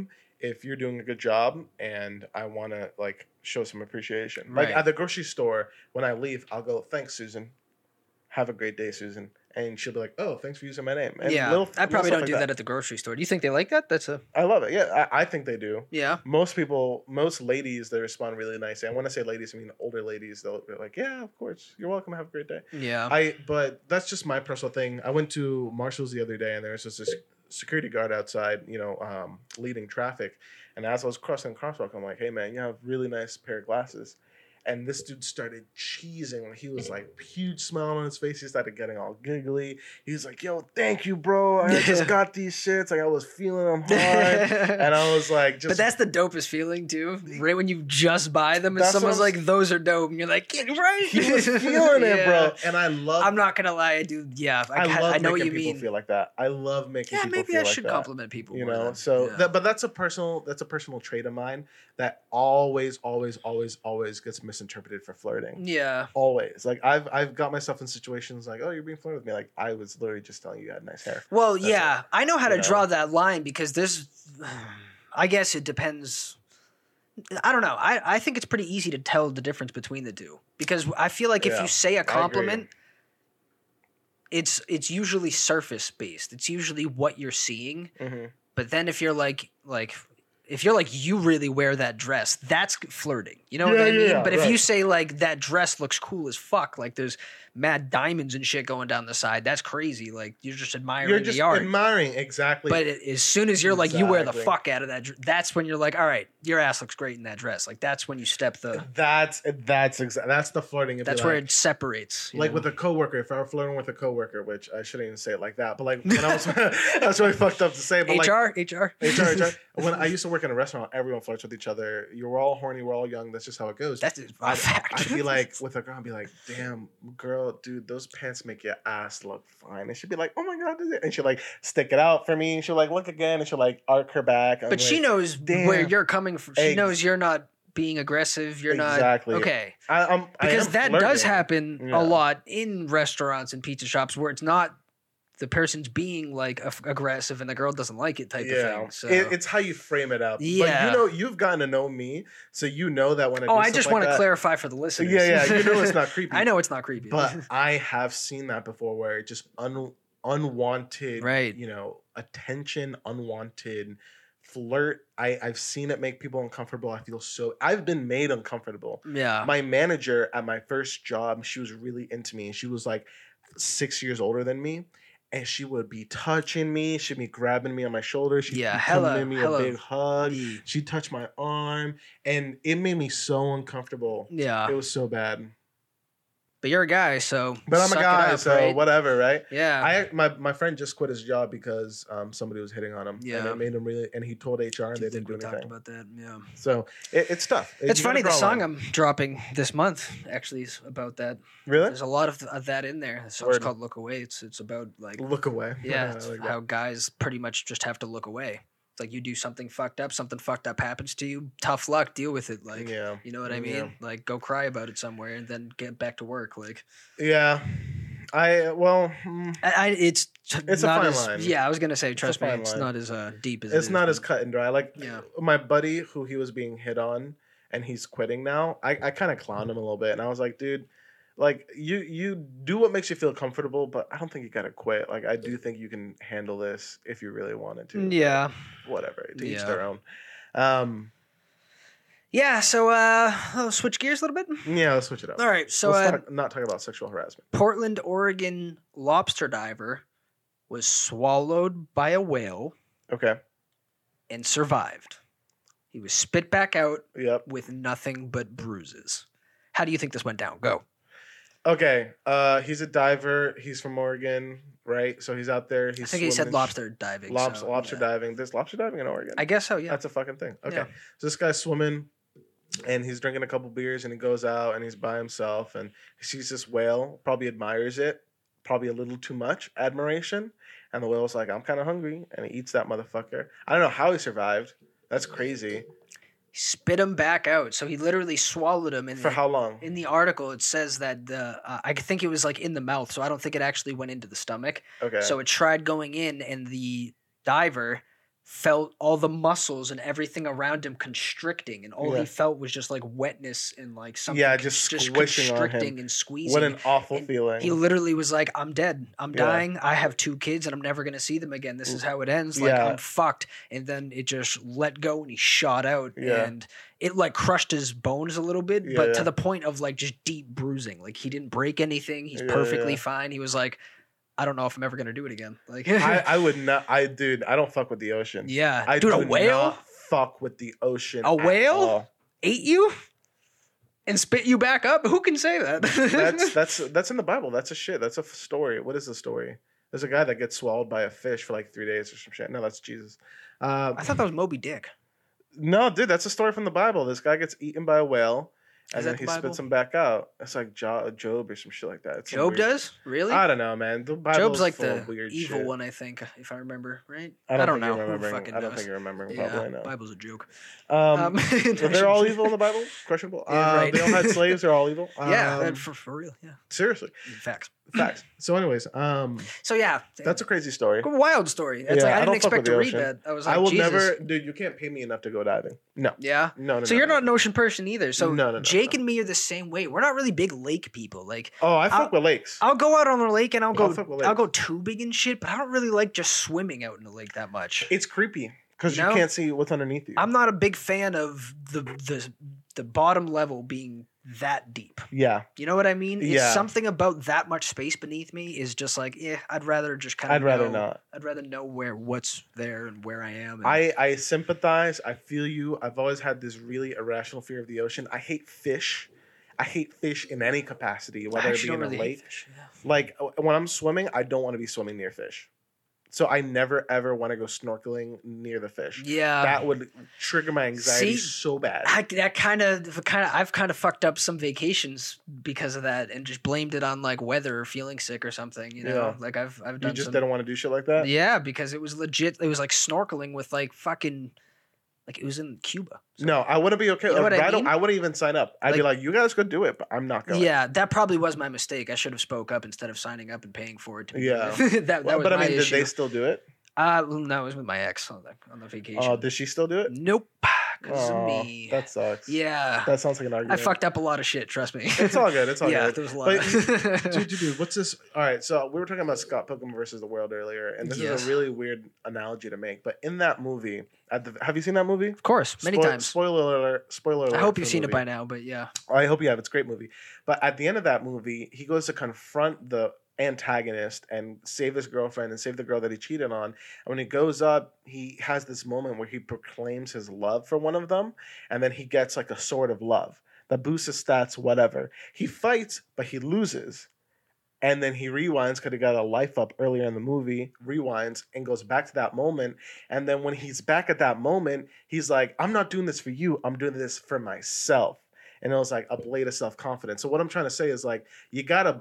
if you're doing a good job and I want to like show some appreciation. Right. Like at the grocery store, when I leave, I'll go, "Thanks, Susan. Have a great day, Susan." And she'll be like, "Oh, thanks for using my name." And Yeah, I probably don't do that at the grocery store. Do you think they like that? I love it. Yeah, I think they do. Yeah. Most ladies, they respond really nicely. And when I say ladies, I mean older ladies. They'll be like, "Yeah, of course. You're welcome. Have a great day." Yeah. But that's just my personal thing. I went to Marshall's the other day, and there was just this security guard outside, leading traffic. And as I was crossing the crosswalk, I'm like, "Hey, man, you have a really nice pair of glasses." And this dude started cheesing. He was like, huge smile on his face. He started getting all giggly. He was like, "Yo, thank you, bro. I just got these shits. Like, I was feeling them hard." And I was like, but that's the dopest feeling, too. Right when you just buy them and That's someone's what like, "Those are dope." And you're like, "Get right." he was feeling it, Yeah. bro. And I love I'm not going to lie. I do. Yeah. I love I know what making you people mean. feel like that. I love making Yeah, people maybe feel I like should that. compliment people. You more know, then. so Yeah. but that's a personal trait of mine that always gets misinterpreted for flirting. Yeah. Always. Like I've got myself in situations like, "Oh, you're being flirted with me." Like I was literally just telling you had nice hair. Well, That's yeah, I know how to You know? draw that line because there's, I guess it depends. I don't know. I think it's pretty easy to tell the difference between the two because I feel like if Yeah, you say a agree. compliment, it's usually surface based. It's usually what you're seeing. Mm-hmm. But then if you're like if you're like, "You really wear that dress," that's flirting. You know what I mean? Yeah, but if right. you say like, "That dress looks cool as fuck," like there's mad diamonds and shit going down the side, that's crazy. Like you're just admiring You're just the art. admiring exactly. But as soon as you're like, "You wear the Exactly. fuck out of that," that's when you're like, "All right, your ass looks great in that dress." Like that's when you step the. that's the flirting. It'd be That's where like, it separates. you like know? with a coworker, if I were flirting with a coworker, which I shouldn't even say it like that, but like when I was, that's really fucked up to say. But like HR. HR. When I used to work in a restaurant, everyone flirts with each other. You're all horny, we're all young. That's just how it goes. That's a I'd fact. be like, with a girl, I'd be like, "Damn, girl, dude, those pants make your ass look fine." And she'd be like, "Oh my God," and she'll like stick it out for me. And she'll like look again, and she'll like arc her back. I'm But she like, knows damn. where you're coming from. She Eggs. knows you're not being aggressive. You're Exactly. not okay. I Because am that flirting. does happen Yeah. a lot in restaurants and pizza shops where it's not the person's being like aggressive and the girl doesn't like it type of thing. So. It's how you frame it up. Yeah. But you've gotten to know me, so you know that when I do I stuff just like want to that- clarify for the listeners. Yeah, you know it's not creepy. I know it's not creepy. But I have seen that before where it just unwanted, Right. attention, unwanted flirt. I've seen it make people uncomfortable. I've been made uncomfortable. yeah. My manager at my first job, she was really into me. She was like 6 years older than me. And she would be touching me. She'd be grabbing me on my shoulder. She'd Yeah, be hella- giving me hella- a big hug. E. She'd touch my arm. And it made me so uncomfortable. Yeah. It was so bad. But you're a guy, so. But I'm suck a it guy, up, so right? whatever, right? Yeah. My friend just quit his job because somebody was hitting on him. Yeah. And it made him really, and he told HR and I they think didn't do we talked anything. about that. Yeah. So it's tough. It's You gotta funny. The draw a song line. I'm dropping this month actually is about that. Really? There's a lot of that in there. The song's Word. called "Look Away." It's about like Look away. yeah, I it's like that. how guys pretty much just have to look away. It's like you do something fucked up happens to you. Tough luck, deal with it. Like Yeah. you know what I mean? Yeah. Like go cry about it somewhere and then get back to work. Like Yeah. it's It's a not fine as line. yeah. I was gonna say, a trust me, fine it's line. not as deep as It's it not is, as cut and dry. Like Yeah. my buddy who he was being hit on and he's quitting now. I kind of clowned him a little bit and I was like, dude, like you do what makes you feel comfortable, but I don't think you gotta quit. Like I do think you can handle this if you really wanted to. Yeah. Whatever. To each Yeah. their own. Yeah. So I'll switch gears a little bit. Yeah, let's switch it up. All right. So Let's not talk about sexual harassment. Portland, Oregon lobster diver was swallowed by a whale Okay. and survived. He was spit back out Yep. with nothing but bruises. How do you think this went down? Go. Okay. He's a diver. He's from Oregon, right? So he's out there. He's I think he said swimming. lobster diving. so, Lobster yeah. diving. There's lobster diving in Oregon. I guess so, yeah. That's a fucking thing. Okay. Yeah. So this guy's swimming and he's drinking a couple beers and he goes out and he's by himself and he sees this whale, probably admires it, probably a little too much admiration. And the whale's like, "I'm kind of hungry." And he eats that motherfucker. I don't know how he survived. That's crazy. He spit him back out. So he literally swallowed him. For how long? In the article, it says that I think it was like in the mouth. So I don't think it actually went into the stomach. Okay. So it tried going in, and the diver felt all the muscles and everything around him constricting, and all Yeah. he felt was just like wetness and like something Yeah, just squishing on him. constricting and squeezing. What an awful And feeling. He literally was like, I'm dead. I'm Yeah. dying. I have 2 kids and I'm never going to see them again. This is how it ends. Like, Yeah. I'm fucked. And then it just let go and he shot out. Yeah. And it like crushed his bones a little bit, Yeah, but yeah. to the point of like just deep bruising. Like, he didn't break anything. He's Yeah, perfectly yeah. fine. He was like, I don't know if I'm ever going to do it again. Like, I would not. Dude, I don't fuck with the ocean. yeah. I Dude, a do whale not fuck with the ocean. A at whale? all. ate you and spit you back up? Who can say that? That's in the Bible. That's a shit. That's a story. What is the story? There's a guy that gets swallowed by a fish for like 3 days or some shit. No, that's Jesus. I thought that was Moby Dick. No, dude, that's a story from the Bible. This guy gets eaten by a whale, and Is then that he the Bible? spits him back out. It's like Job or some shit like that. It's some Job weird- does? Really? I don't know, man. The Bible's Job's like full the of weird evil shit. one, I think, if I remember, right? I don't think know. you're Who remembering. fucking I don't knows? think you're remembering. Yeah, Probably, I know. Bible's a joke. But they're all evil in the Bible. Questionable. Yeah, right. They all had slaves. They're all evil. Yeah, for real. Yeah, seriously, facts. facts. So, anyways, So yeah, that's a crazy story. a wild story. It's Yeah, like I I didn't don't fuck expect with to the read ocean. that. I was like, I will Jesus. never, dude. You can't pay me enough to go diving. No, Yeah. no. So you're not an ocean person either. So No. Jake and me are the same way. We're not really big lake people. Like Oh, I fuck with lakes. I'll go out on the lake and I'll fuck with go lakes. tubing and shit, but I don't really like just swimming out in the lake that much. It's creepy because You you know? can't see what's underneath you. I'm not a big fan of the bottom level being that deep. Yeah, You know what I mean? It's Yeah. something about that much space beneath me is just like, I'd rather just kind of I'd rather not. I'd rather know what's there and where I am. And I sympathize. I feel you. I've always had this really irrational fear of the ocean. I hate fish. I hate fish in any capacity, I whether it actually be in don't a really hate lake. fish. Yeah. Like when I'm swimming, I don't want to be swimming near fish. So I never ever want to go snorkeling near the fish. Yeah. That would trigger my anxiety See, so bad. I've kind of fucked up some vacations because of that and just blamed it on like weather or feeling sick or something, you know? Yeah. Like I've done You just some, didn't want to do shit like that? yeah, because it was legit. It was like snorkeling with like fucking, like it was in Cuba. So, No, I wouldn't be okay. You know what I mean? I wouldn't even sign up. I'd be like, you guys could do it, but I'm not going. yeah, that probably was my mistake. I should have spoke up instead of signing up and paying for it. To begin Yeah. with. that Well, was but I my mean, issue. did they still do it? No, it was with my ex on the vacation. Oh, did she still do it? Nope, because of Oh, me. that sucks. Yeah, That sounds like an I argument. fucked up a lot of shit. Trust me. It's all good. It's all yeah, good. there was a lot. But of dude, what's this? All right, so we were talking about Scott Pilgrim versus the World earlier, and this Yes. is a really weird analogy to make. But in that movie, have you seen that movie? Of course, many times. Spoiler alert! Spoiler alert! I hope for you've the seen it movie. by now, but yeah. I hope you have. It's a great movie. But at the end of that movie, he goes to confront the antagonist and save his girlfriend and save the girl that he cheated on. And when he goes up, he has this moment where he proclaims his love for one of them, and then he gets like a sword of love that boosts his stats, whatever. He fights, but he loses. And then he rewinds because he got a life up earlier in the movie, rewinds and goes back to that moment. And then when he's back at that moment, he's like, I'm not doing this for you. I'm doing this for myself. And it was like a blade of self-confidence. So what I'm trying to say is like, you gotta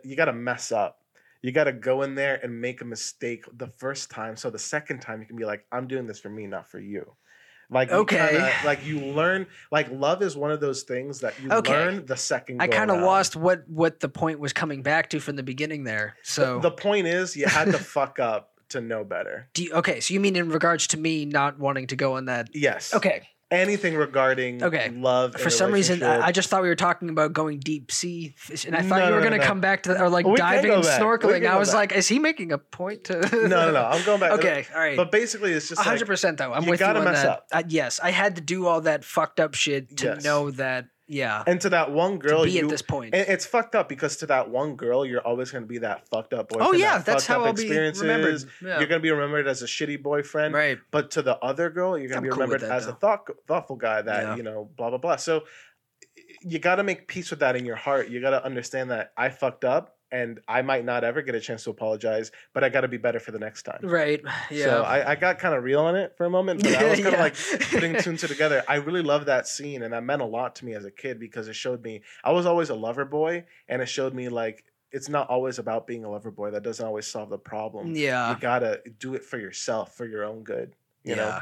mess up. You gotta go in there and make a mistake the first time. So the second time you can be like, I'm doing this for me, not for you. Like, Okay. you learn, like love is one of those things that you Okay. learn the second I go kind of around. lost what the point was coming back to from the beginning there. So The point is, you had to fuck up to know better. okay, so you mean in regards to me not wanting to go on that? Yes. Okay. Anything regarding Okay. love. For some reason, I just thought we were talking about going deep sea, and I thought No, you were no, going to no. come back to that, or like We can diving go and back. We snorkeling. can I go was back. like, is he making a point to? No. I'm going back. Okay, all right. But basically, it's just 100% though. I'm you with you gotta on mess that. up. Yes, I had to do all that fucked up shit to Yes. know that. Yeah, And to that one girl, to be at this point. And it's fucked up because to that one girl, you're always going to be that fucked up boyfriend. Oh, yeah, that that's fucked how up I'll be experiences. remembered. Yeah. You're going to be remembered as a shitty boyfriend. Right. But to the other girl, you're going I'm to be cool with remembered that, as a though. thoughtful guy that, Yeah. blah, blah, blah. So you got to make peace with that in your heart. You got to understand that I fucked up and I might not ever get a chance to apologize, but I got to be better for the next time. Right. Yeah. So I got kind of real on it for a moment, but I was kind of Yeah. like putting two and two together. I really love that scene, and that meant a lot to me as a kid because it showed me I was always a lover boy, and it showed me like it's not always about being a lover boy. That doesn't always solve the problem. Yeah. You gotta do it for yourself, for your own good. You know. Yeah.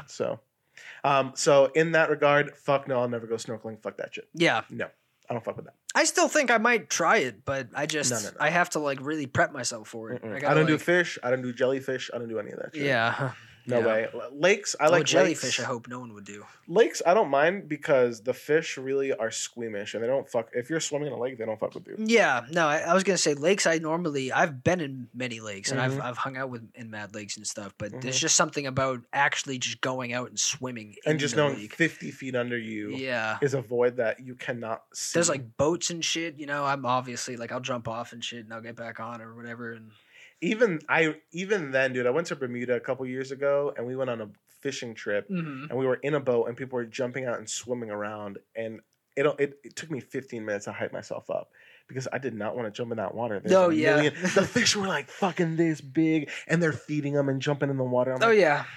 So in that regard, fuck no, I'll never go snorkeling. Fuck that shit. Yeah. No, I don't fuck with that. I still think I might try it, but I just No. I have to like really prep myself for it. I gotta, don't do like- fish. I don't do jellyfish. I don't do any of that shit. Yeah. No Yeah. way. Lakes, I Oh, like jellyfish. lakes. I hope no one would do. Lakes, I don't mind because the fish really are squeamish and they don't fuck. If you're swimming in a lake, they don't fuck with you. Yeah, no, I was gonna say lakes. I've been in many lakes and Mhm. I've hung out in mad lakes and stuff. But there's Mhm. just something about actually just going out and swimming And in just the knowing lake. 50 feet under you Yeah, is a void that you cannot see. there's like boats and shit. You know, I'm obviously like I'll jump off and shit and I'll get back on or whatever. And even then, dude. I went to Bermuda a couple years ago and we went on a fishing trip and we were in a boat and people were jumping out and swimming around and it took me 15 minutes to hype myself up because I did not want to jump in that water. There's Oh, a yeah. million- the fish were like fucking this big and they're feeding them and jumping in the water. I'm oh like, yeah,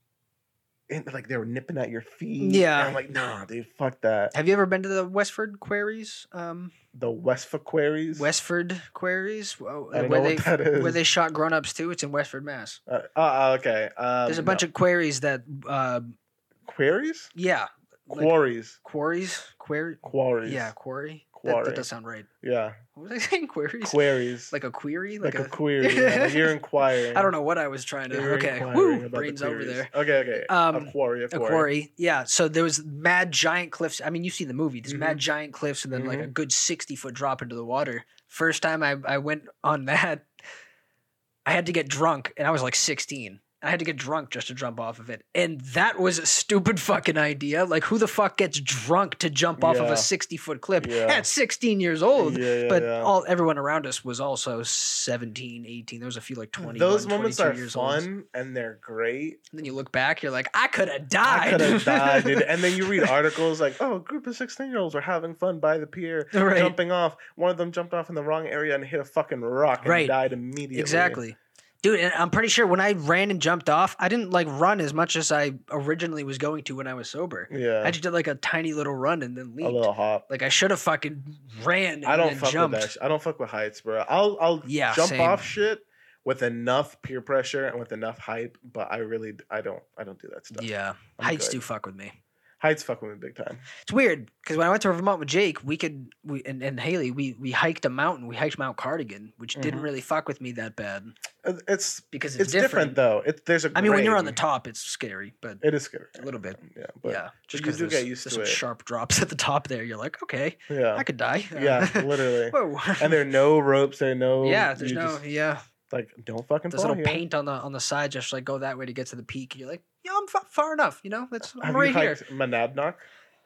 and like they were nipping at your feet. Yeah. and I'm like, nah, dude, fuck that. have you ever been to the Westford Quarries? The Westford Quarries. Westford Quarries, I don't where know they what that is. where they shot grown ups too. It's in Westford, Mass. Okay. There's a bunch of quarries that, quarries. yeah, like Quarries. quarries. Yeah, quarry. That Quarry. does sound right. Yeah. What was I saying? Queries? Queries. Like a query? Like a query. Yeah. Like you're inquiring. I don't know what I was trying to. You're Okay. inquiring Woo, about the brains over queries. there. Okay. Um, A quarry. A quarry. Yeah. So there was mad giant cliffs. I mean, you see the movie. There's mad giant cliffs and then like a good 60-foot drop into the water. First time I went on that, I had to get drunk and I was like 16. I had to get drunk just to jump off of it. And that was a stupid fucking idea. Like, who the fuck gets drunk to jump off of Yeah. a 60-foot cliff Yeah. at 16 years old? Yeah, but yeah. everyone around us was also 17, 18. There was a few like 21, Those moments 22 are years old. fun and they're great. And then you look back, you're like, I could have I died. could have died, dude. And then you read articles like, "Oh, a group of 16-year-olds were having fun by the pier, Right. jumping off. One of them jumped off in the wrong area and hit a fucking rock and Right. died immediately." Exactly. Dude, and I'm pretty sure when I ran and jumped off, I didn't like run as much as I originally was going to when I was sober. Yeah. I just did like a tiny little run and then a leaped. little hop. Like I should have fucking ran and I don't then fuck jumped. with that. I don't fuck with heights, bro. I'll Yeah, jump same. off shit with enough peer pressure and with enough hype, but I don't do that stuff. Yeah, I'm heights good. do fuck with me. Heights fuck with me big time. It's weird because when I went to Vermont with Jake, and Haley, we hiked a mountain. We hiked Mount Cardigan, which didn't really fuck with me that bad It's because it's different though. There's a I mean, when you're on the grade. top, it's scary, but It is scary. a little bit. Yeah, but Yeah, just you because do get used there's to some it. sharp drops at the top there. You're like, okay, Yeah. I could die. Yeah, literally. Whoa. And there are no ropes. There are no. Yeah, there's you no. just, Yeah, like don't fucking there's fall little here. paint on the side, just like go that way to get to the peak. And you're like, yeah, I'm far enough. You know, I'm Have right you here. hiked Monadnock?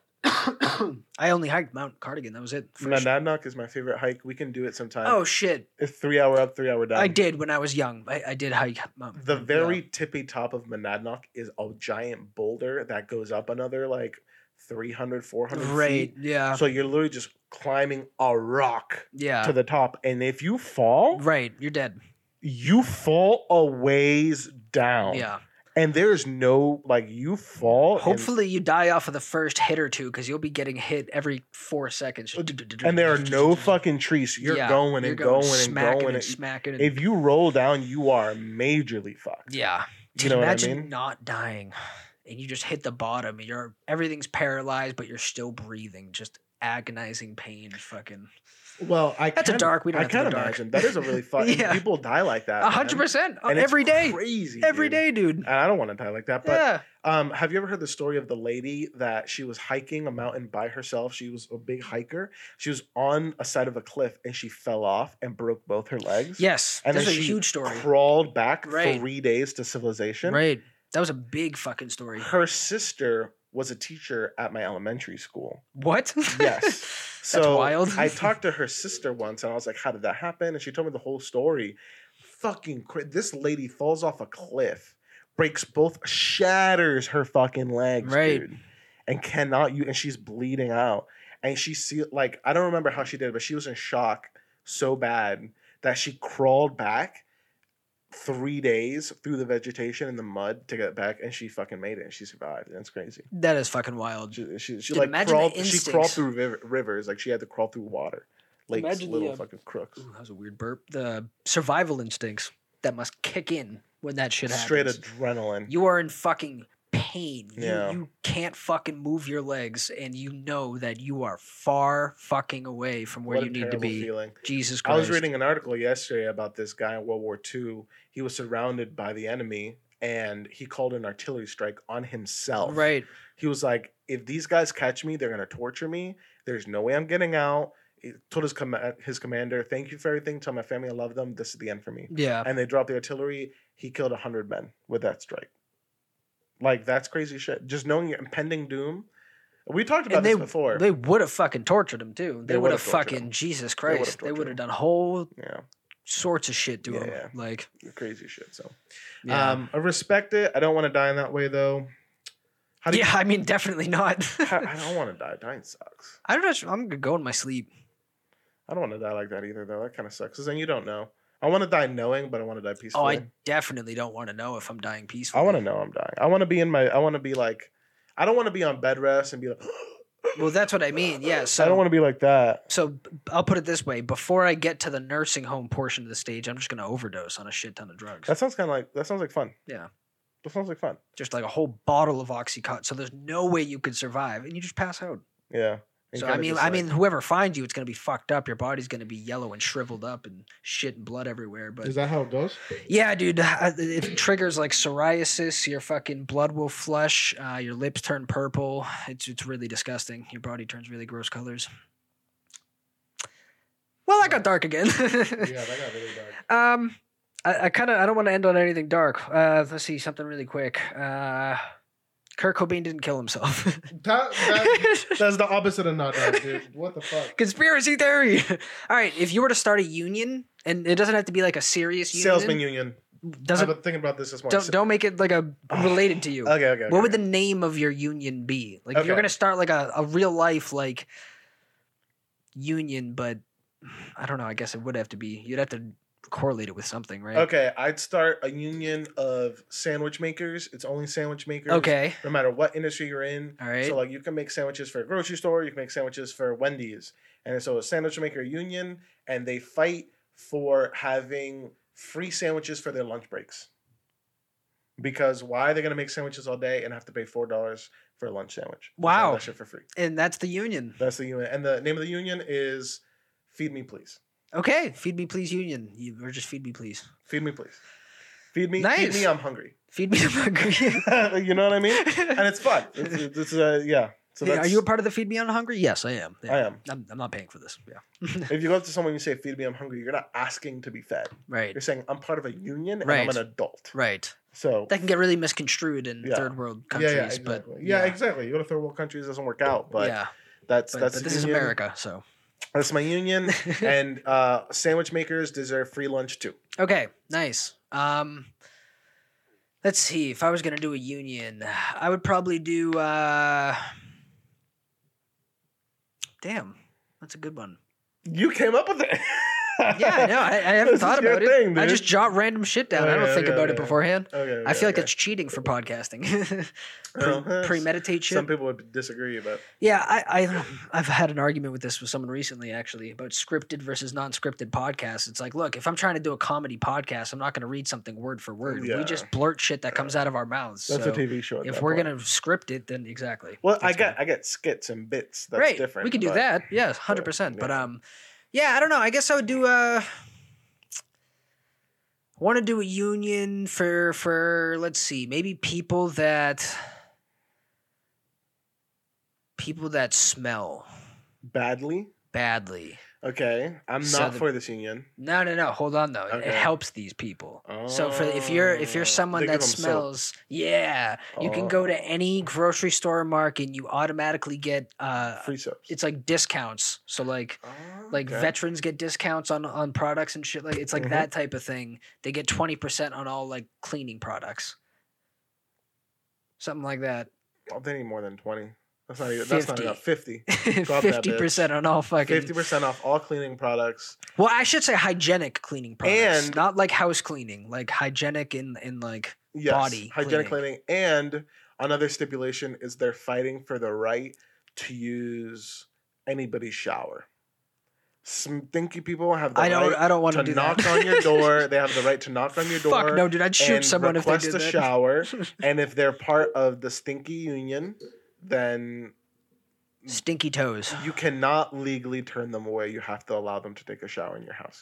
I only hiked Mount Cardigan. That was it. First- Monadnock is my favorite hike. We can do it sometime. Oh shit! It's 3 hour up, 3 hour down. I did when I was young. I did hike Mount. The very yeah. tippy top of Monadnock is a giant boulder that goes up another like 300, 400 right. feet. Yeah. So you're literally just climbing a rock Yeah. to the top. And if you fall, Right. You're dead. you fall a ways down. Yeah. And there's no, like, you fall. Hopefully you die off of the first hit or two because you'll be getting hit every 4 seconds. And there are no fucking trees. You're Yeah, going you're and going and smacking going. and smacking. And, If you roll down, you are majorly fucked. yeah. You Dude, know what I imagine mean? not dying and you just hit the bottom. And everything's paralyzed, but you're still breathing. Just agonizing pain. Fucking Well, That's a dark. We don't I have to go can't dark. imagine. That is a really fun. Yeah. People die like that. man. 100%. And it's Every day. Crazy. Every dude. day, dude. And I don't want to die like that. But Yeah. have you ever heard the story of the lady that she was hiking a mountain by herself? She was a big hiker. She was on a side of a cliff and she fell off and broke both her legs. Yes. And That's a then she huge story. crawled back Right. 3 days to civilization. Right. That was a big fucking story. Her sister was a teacher at my elementary school. What? Yes. So wild. I talked to her sister once and I was like, how did that happen? And she told me the whole story. This lady falls off a cliff, breaks both, shatters her fucking legs, Right. dude. And and she's bleeding out. And I don't remember how she did it, but she was in shock so bad that she crawled back 3 days through the vegetation in the mud to get back, and she fucking made it and she survived. And it's crazy. That is fucking wild. She Dude, like imagine the crawled. She instincts. crawled through rivers, like she had to crawl through water. Lakes, Imagine little the, fucking crooks. Ooh, that was a weird burp. The survival instincts that must kick in when that shit happens. Straight adrenaline. You are in fucking pain. Yeah. You can't fucking move your legs, and you know that you are far fucking away from where What you a need to terrible be. feeling. Jesus I Christ. was reading an article yesterday about this guy in World War II. He was surrounded by the enemy and he called an artillery strike on himself. Right. He was like, if these guys catch me, they're going to torture me. There's no way I'm getting out. He told his commander, thank you for everything. Tell my family I love them. This is the end for me. Yeah. And they dropped the artillery. He killed 100 men with that strike. Like, that's crazy shit. Just knowing your impending doom. We talked about this before. They would have fucking tortured him too. They would have fucking him. Jesus They would've Christ. They tortured would him. have done whole Yeah, sorts of shit to Yeah, him. yeah. Like, crazy shit. So, yeah. I respect it. I don't want to die in that way, though. How do you, Yeah, I mean, definitely not. I don't want to die. Dying sucks. I'm gonna go in my sleep. I don't want to die like that either, though. That kind of sucks. Because then you don't know. I want to die knowing, but I want to die Oh, peacefully. I definitely don't want to know if I'm dying peacefully. I want to know I'm dying. I want to be I want to be like, I don't want to be on bed rest and be like, Well, that's what I mean. Yeah. So I don't want to be like that. So I'll put it this way: before I get to the nursing home portion of the stage, I'm just gonna overdose on a shit ton of drugs. That sounds like fun. Yeah. That sounds like fun. Just like a whole bottle of Oxycontin. So there's no way you could survive, and you just pass out. Yeah. And So kinda just I like- mean, whoever finds you, it's gonna be fucked up. Your body's gonna be yellow and shriveled up and shit and blood everywhere. But Is that how it goes? yeah, dude, it triggers like psoriasis. Your fucking blood will flush. Your lips turn purple. It's really disgusting. Your body turns really gross colors. Well, that got dark again. Yeah, that got really dark. I don't want to end on anything dark. Let's see something really quick. Kurt Cobain didn't kill himself. That's the opposite of not dark, dude. What the fuck? Conspiracy theory. All right, if you were to start a union, and it doesn't have to be like a serious union. salesman union. Doesn't I've been thinking about this morning. don't make it like a related to you. Okay. What would the name of your union be? Like if you're Okay. gonna start like a real life like union, but I don't know. I guess it would have to be. You'd have to correlate it with something, right? Okay, I'd start a union of sandwich makers. It's only sandwich makers. Okay. No matter what industry you're in. All right. So like you can make sandwiches for a grocery store, you can make sandwiches for Wendy's. And so a sandwich maker union, and they fight for having free sandwiches for their lunch breaks. Because why are they gonna make sandwiches all day and have to pay $4 for a lunch sandwich? Wow. That shit for free. And that's the union. That's the union. And the name of the union is Feed Me Please. Okay. Feed me, please, union. Or just feed me, please. Feed me please. Feed me. Nice. Feed me, I'm hungry. Feed me, I'm hungry. You know what I mean? And it's fun. It's yeah. So Hey, that's, are you a part of the Feed Me I'm Hungry? Yes, I am. Yeah. I am. I'm not paying for this. Yeah. If you go up to someone and you say, feed me, I'm hungry, you're not asking to be fed. Right. You're saying, I'm part of a union and Right. I'm an adult. Right. So, That can get really misconstrued in Yeah. third world countries, yeah, exactly. but Yeah, exactly. You go to third world countries, it doesn't work out. But yeah. that's But the this is union. America, so That's my union. And sandwich makers deserve free lunch too. okay, nice. Let's see. If I was gonna do a union, I would probably do. Damn, that's a good one. You came up with it. Yeah, I know. I haven't This thought is your about it. thing, I dude. just jot random shit down. I don't Okay, think okay, about it okay. beforehand. Okay, I feel like okay. that's cheating for podcasting. Well, Premeditate shit. Some people would disagree, but Yeah, I've had an argument with this with someone recently actually about scripted versus non-scripted podcasts. It's like, look, if I'm trying to do a comedy podcast, I'm not going to read something word for word. Yeah. We just blurt shit that comes out of our mouths. that's So a TV show. At if that we're point. going to script it, then exactly. Well, I That's get skits and bits. That's right. different. We can do but- that. Yes, 100%. But yeah. yeah, I don't know. I guess I would do want to do a union for let's see, maybe people that smell Badly. badly. Okay, I'm So not the- for this union. No. Hold on though. It Okay. helps these people. So for if you're someone They that give 'em soap. smells, yeah, you can go to any grocery store or market and you automatically get Free soaps. it's like discounts. So like Okay. veterans get discounts on products and shit. Like it's like Mhm. that type of thing. They get 20% on all like cleaning products. Something like that. Oh, they need more than 20. That's not even. That's not 50. enough. 50. Drop that, 50% on all fucking 50% off all cleaning products. Well, I should say hygienic cleaning products. And- not like house cleaning, like hygienic in like Yes, body hygienic cleaning. cleaning. And another stipulation is they're fighting for the right to use anybody's shower. Stinky people have the I don't want to do knock that. on your door. They have the right to knock on your door. Fuck no, dude! I'd shoot and someone if they request did a that. shower. And if they're part of the stinky union, then Stinky toes. you cannot legally turn them away. You have to allow them to take a shower in your house.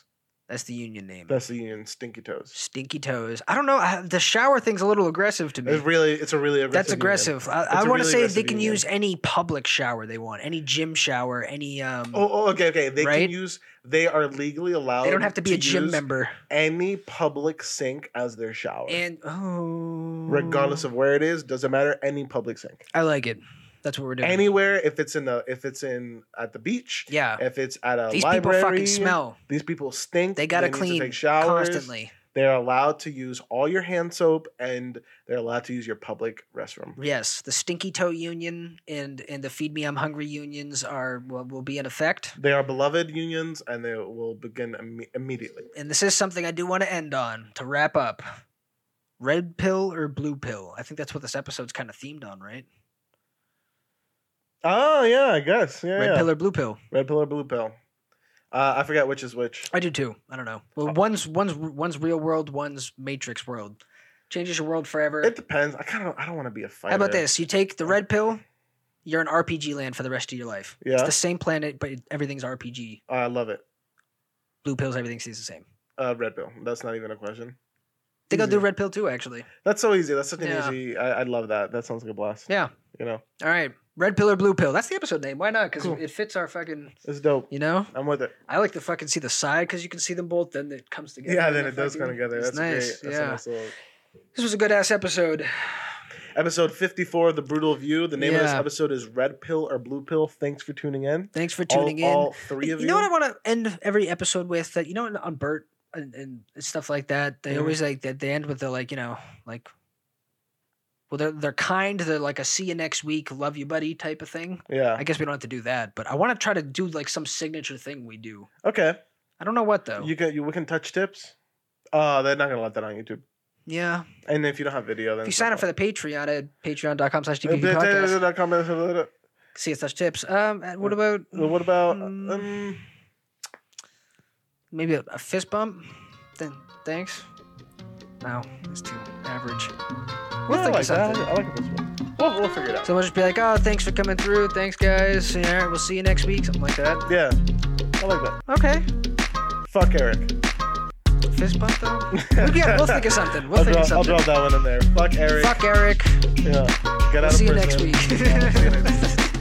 That's the union name. That's the union. Stinky Toes. Stinky Toes. I don't know. The shower thing's a little aggressive to me. It's a really aggressive. That's aggressive. Union. I It's a want to really say aggressive they can union. use any public shower they want, any gym shower, any. Okay. They Right? can use. They are legally allowed. They don't have to be a gym use member. Any public sink as their shower, And regardless of where it is, doesn't matter. Any public sink, I like it. That's what we're doing. anywhere. If it's in at the beach, Yeah. if it's at a These library, people fucking smell. These people stink. They gotta need to clean take showers. constantly. They're allowed to use all your hand soap, and they're allowed to use your public restroom. Yes, the Stinky Toe Union and the Feed Me I'm Hungry unions will be in effect. They are beloved unions, and they will begin immediately. And this is something I do want to end on to wrap up. Red pill or blue pill? I think that's what this episode's kind of themed on, right? Oh yeah, I guess. Yeah, Red yeah. pill or blue pill? Red pill or blue pill. I forget which is which. I do too. I don't know. Well, one's real world, one's Matrix world. Changes your world forever. It depends. I don't want to be a fighter. How about this? You take the red pill, you're in RPG land for the rest of your life. Yeah. It's the same planet, but everything's RPG. I love it. Blue pills, everything stays the same. Red pill. That's not even a question. I think I'll do Easy. red pill too, actually. That's so easy. That's such an Yeah. easy. I love that. That sounds like a blast. Yeah. You know, All right. Red pill or blue pill? That's the episode name. Why not? Because Cool. it fits our fucking, it's dope. you know? I'm with it. I like to fucking see the side because you can see them both. Then it comes together. Yeah, and then it it does fucking- come together. It's That's nice. great. That's yeah. a nice little... This was a good ass episode. Episode 54 of The Brutal View. The name of this Yeah. episode is Red Pill or Blue Pill. Thanks for tuning in. Thanks for tuning in. All three of you. You know what I want to end every episode with? That you know on Bert and stuff like that. They Mhm. always like that. They end with the like well they're kind. They're like a see you next week, love you buddy type of thing. Yeah. I guess we don't have to do that, but I want to try to do like some signature thing we do. Okay. I don't know what though. We can touch tips. They're not gonna let that on YouTube. Yeah. And if you don't have video, then If you sign up for the Patreon at patreon.com/DPP podcast, see us touch tips. What about What about maybe a fist bump? Then thanks. No, it's too average. We'll think of something. I like this one. We'll figure it out. So we'll just be like, oh, thanks for coming through. Thanks, guys. All right, we'll see you next week. Something like that. Yeah, I like that. Okay. Fuck Eric. Fist bump, though? Yeah, we'll think of something. We'll think of I'll something. drop that one in there. Fuck Eric. Fuck Eric. Yeah. Get out We'll of see you prison. next week. Yeah, see you next week.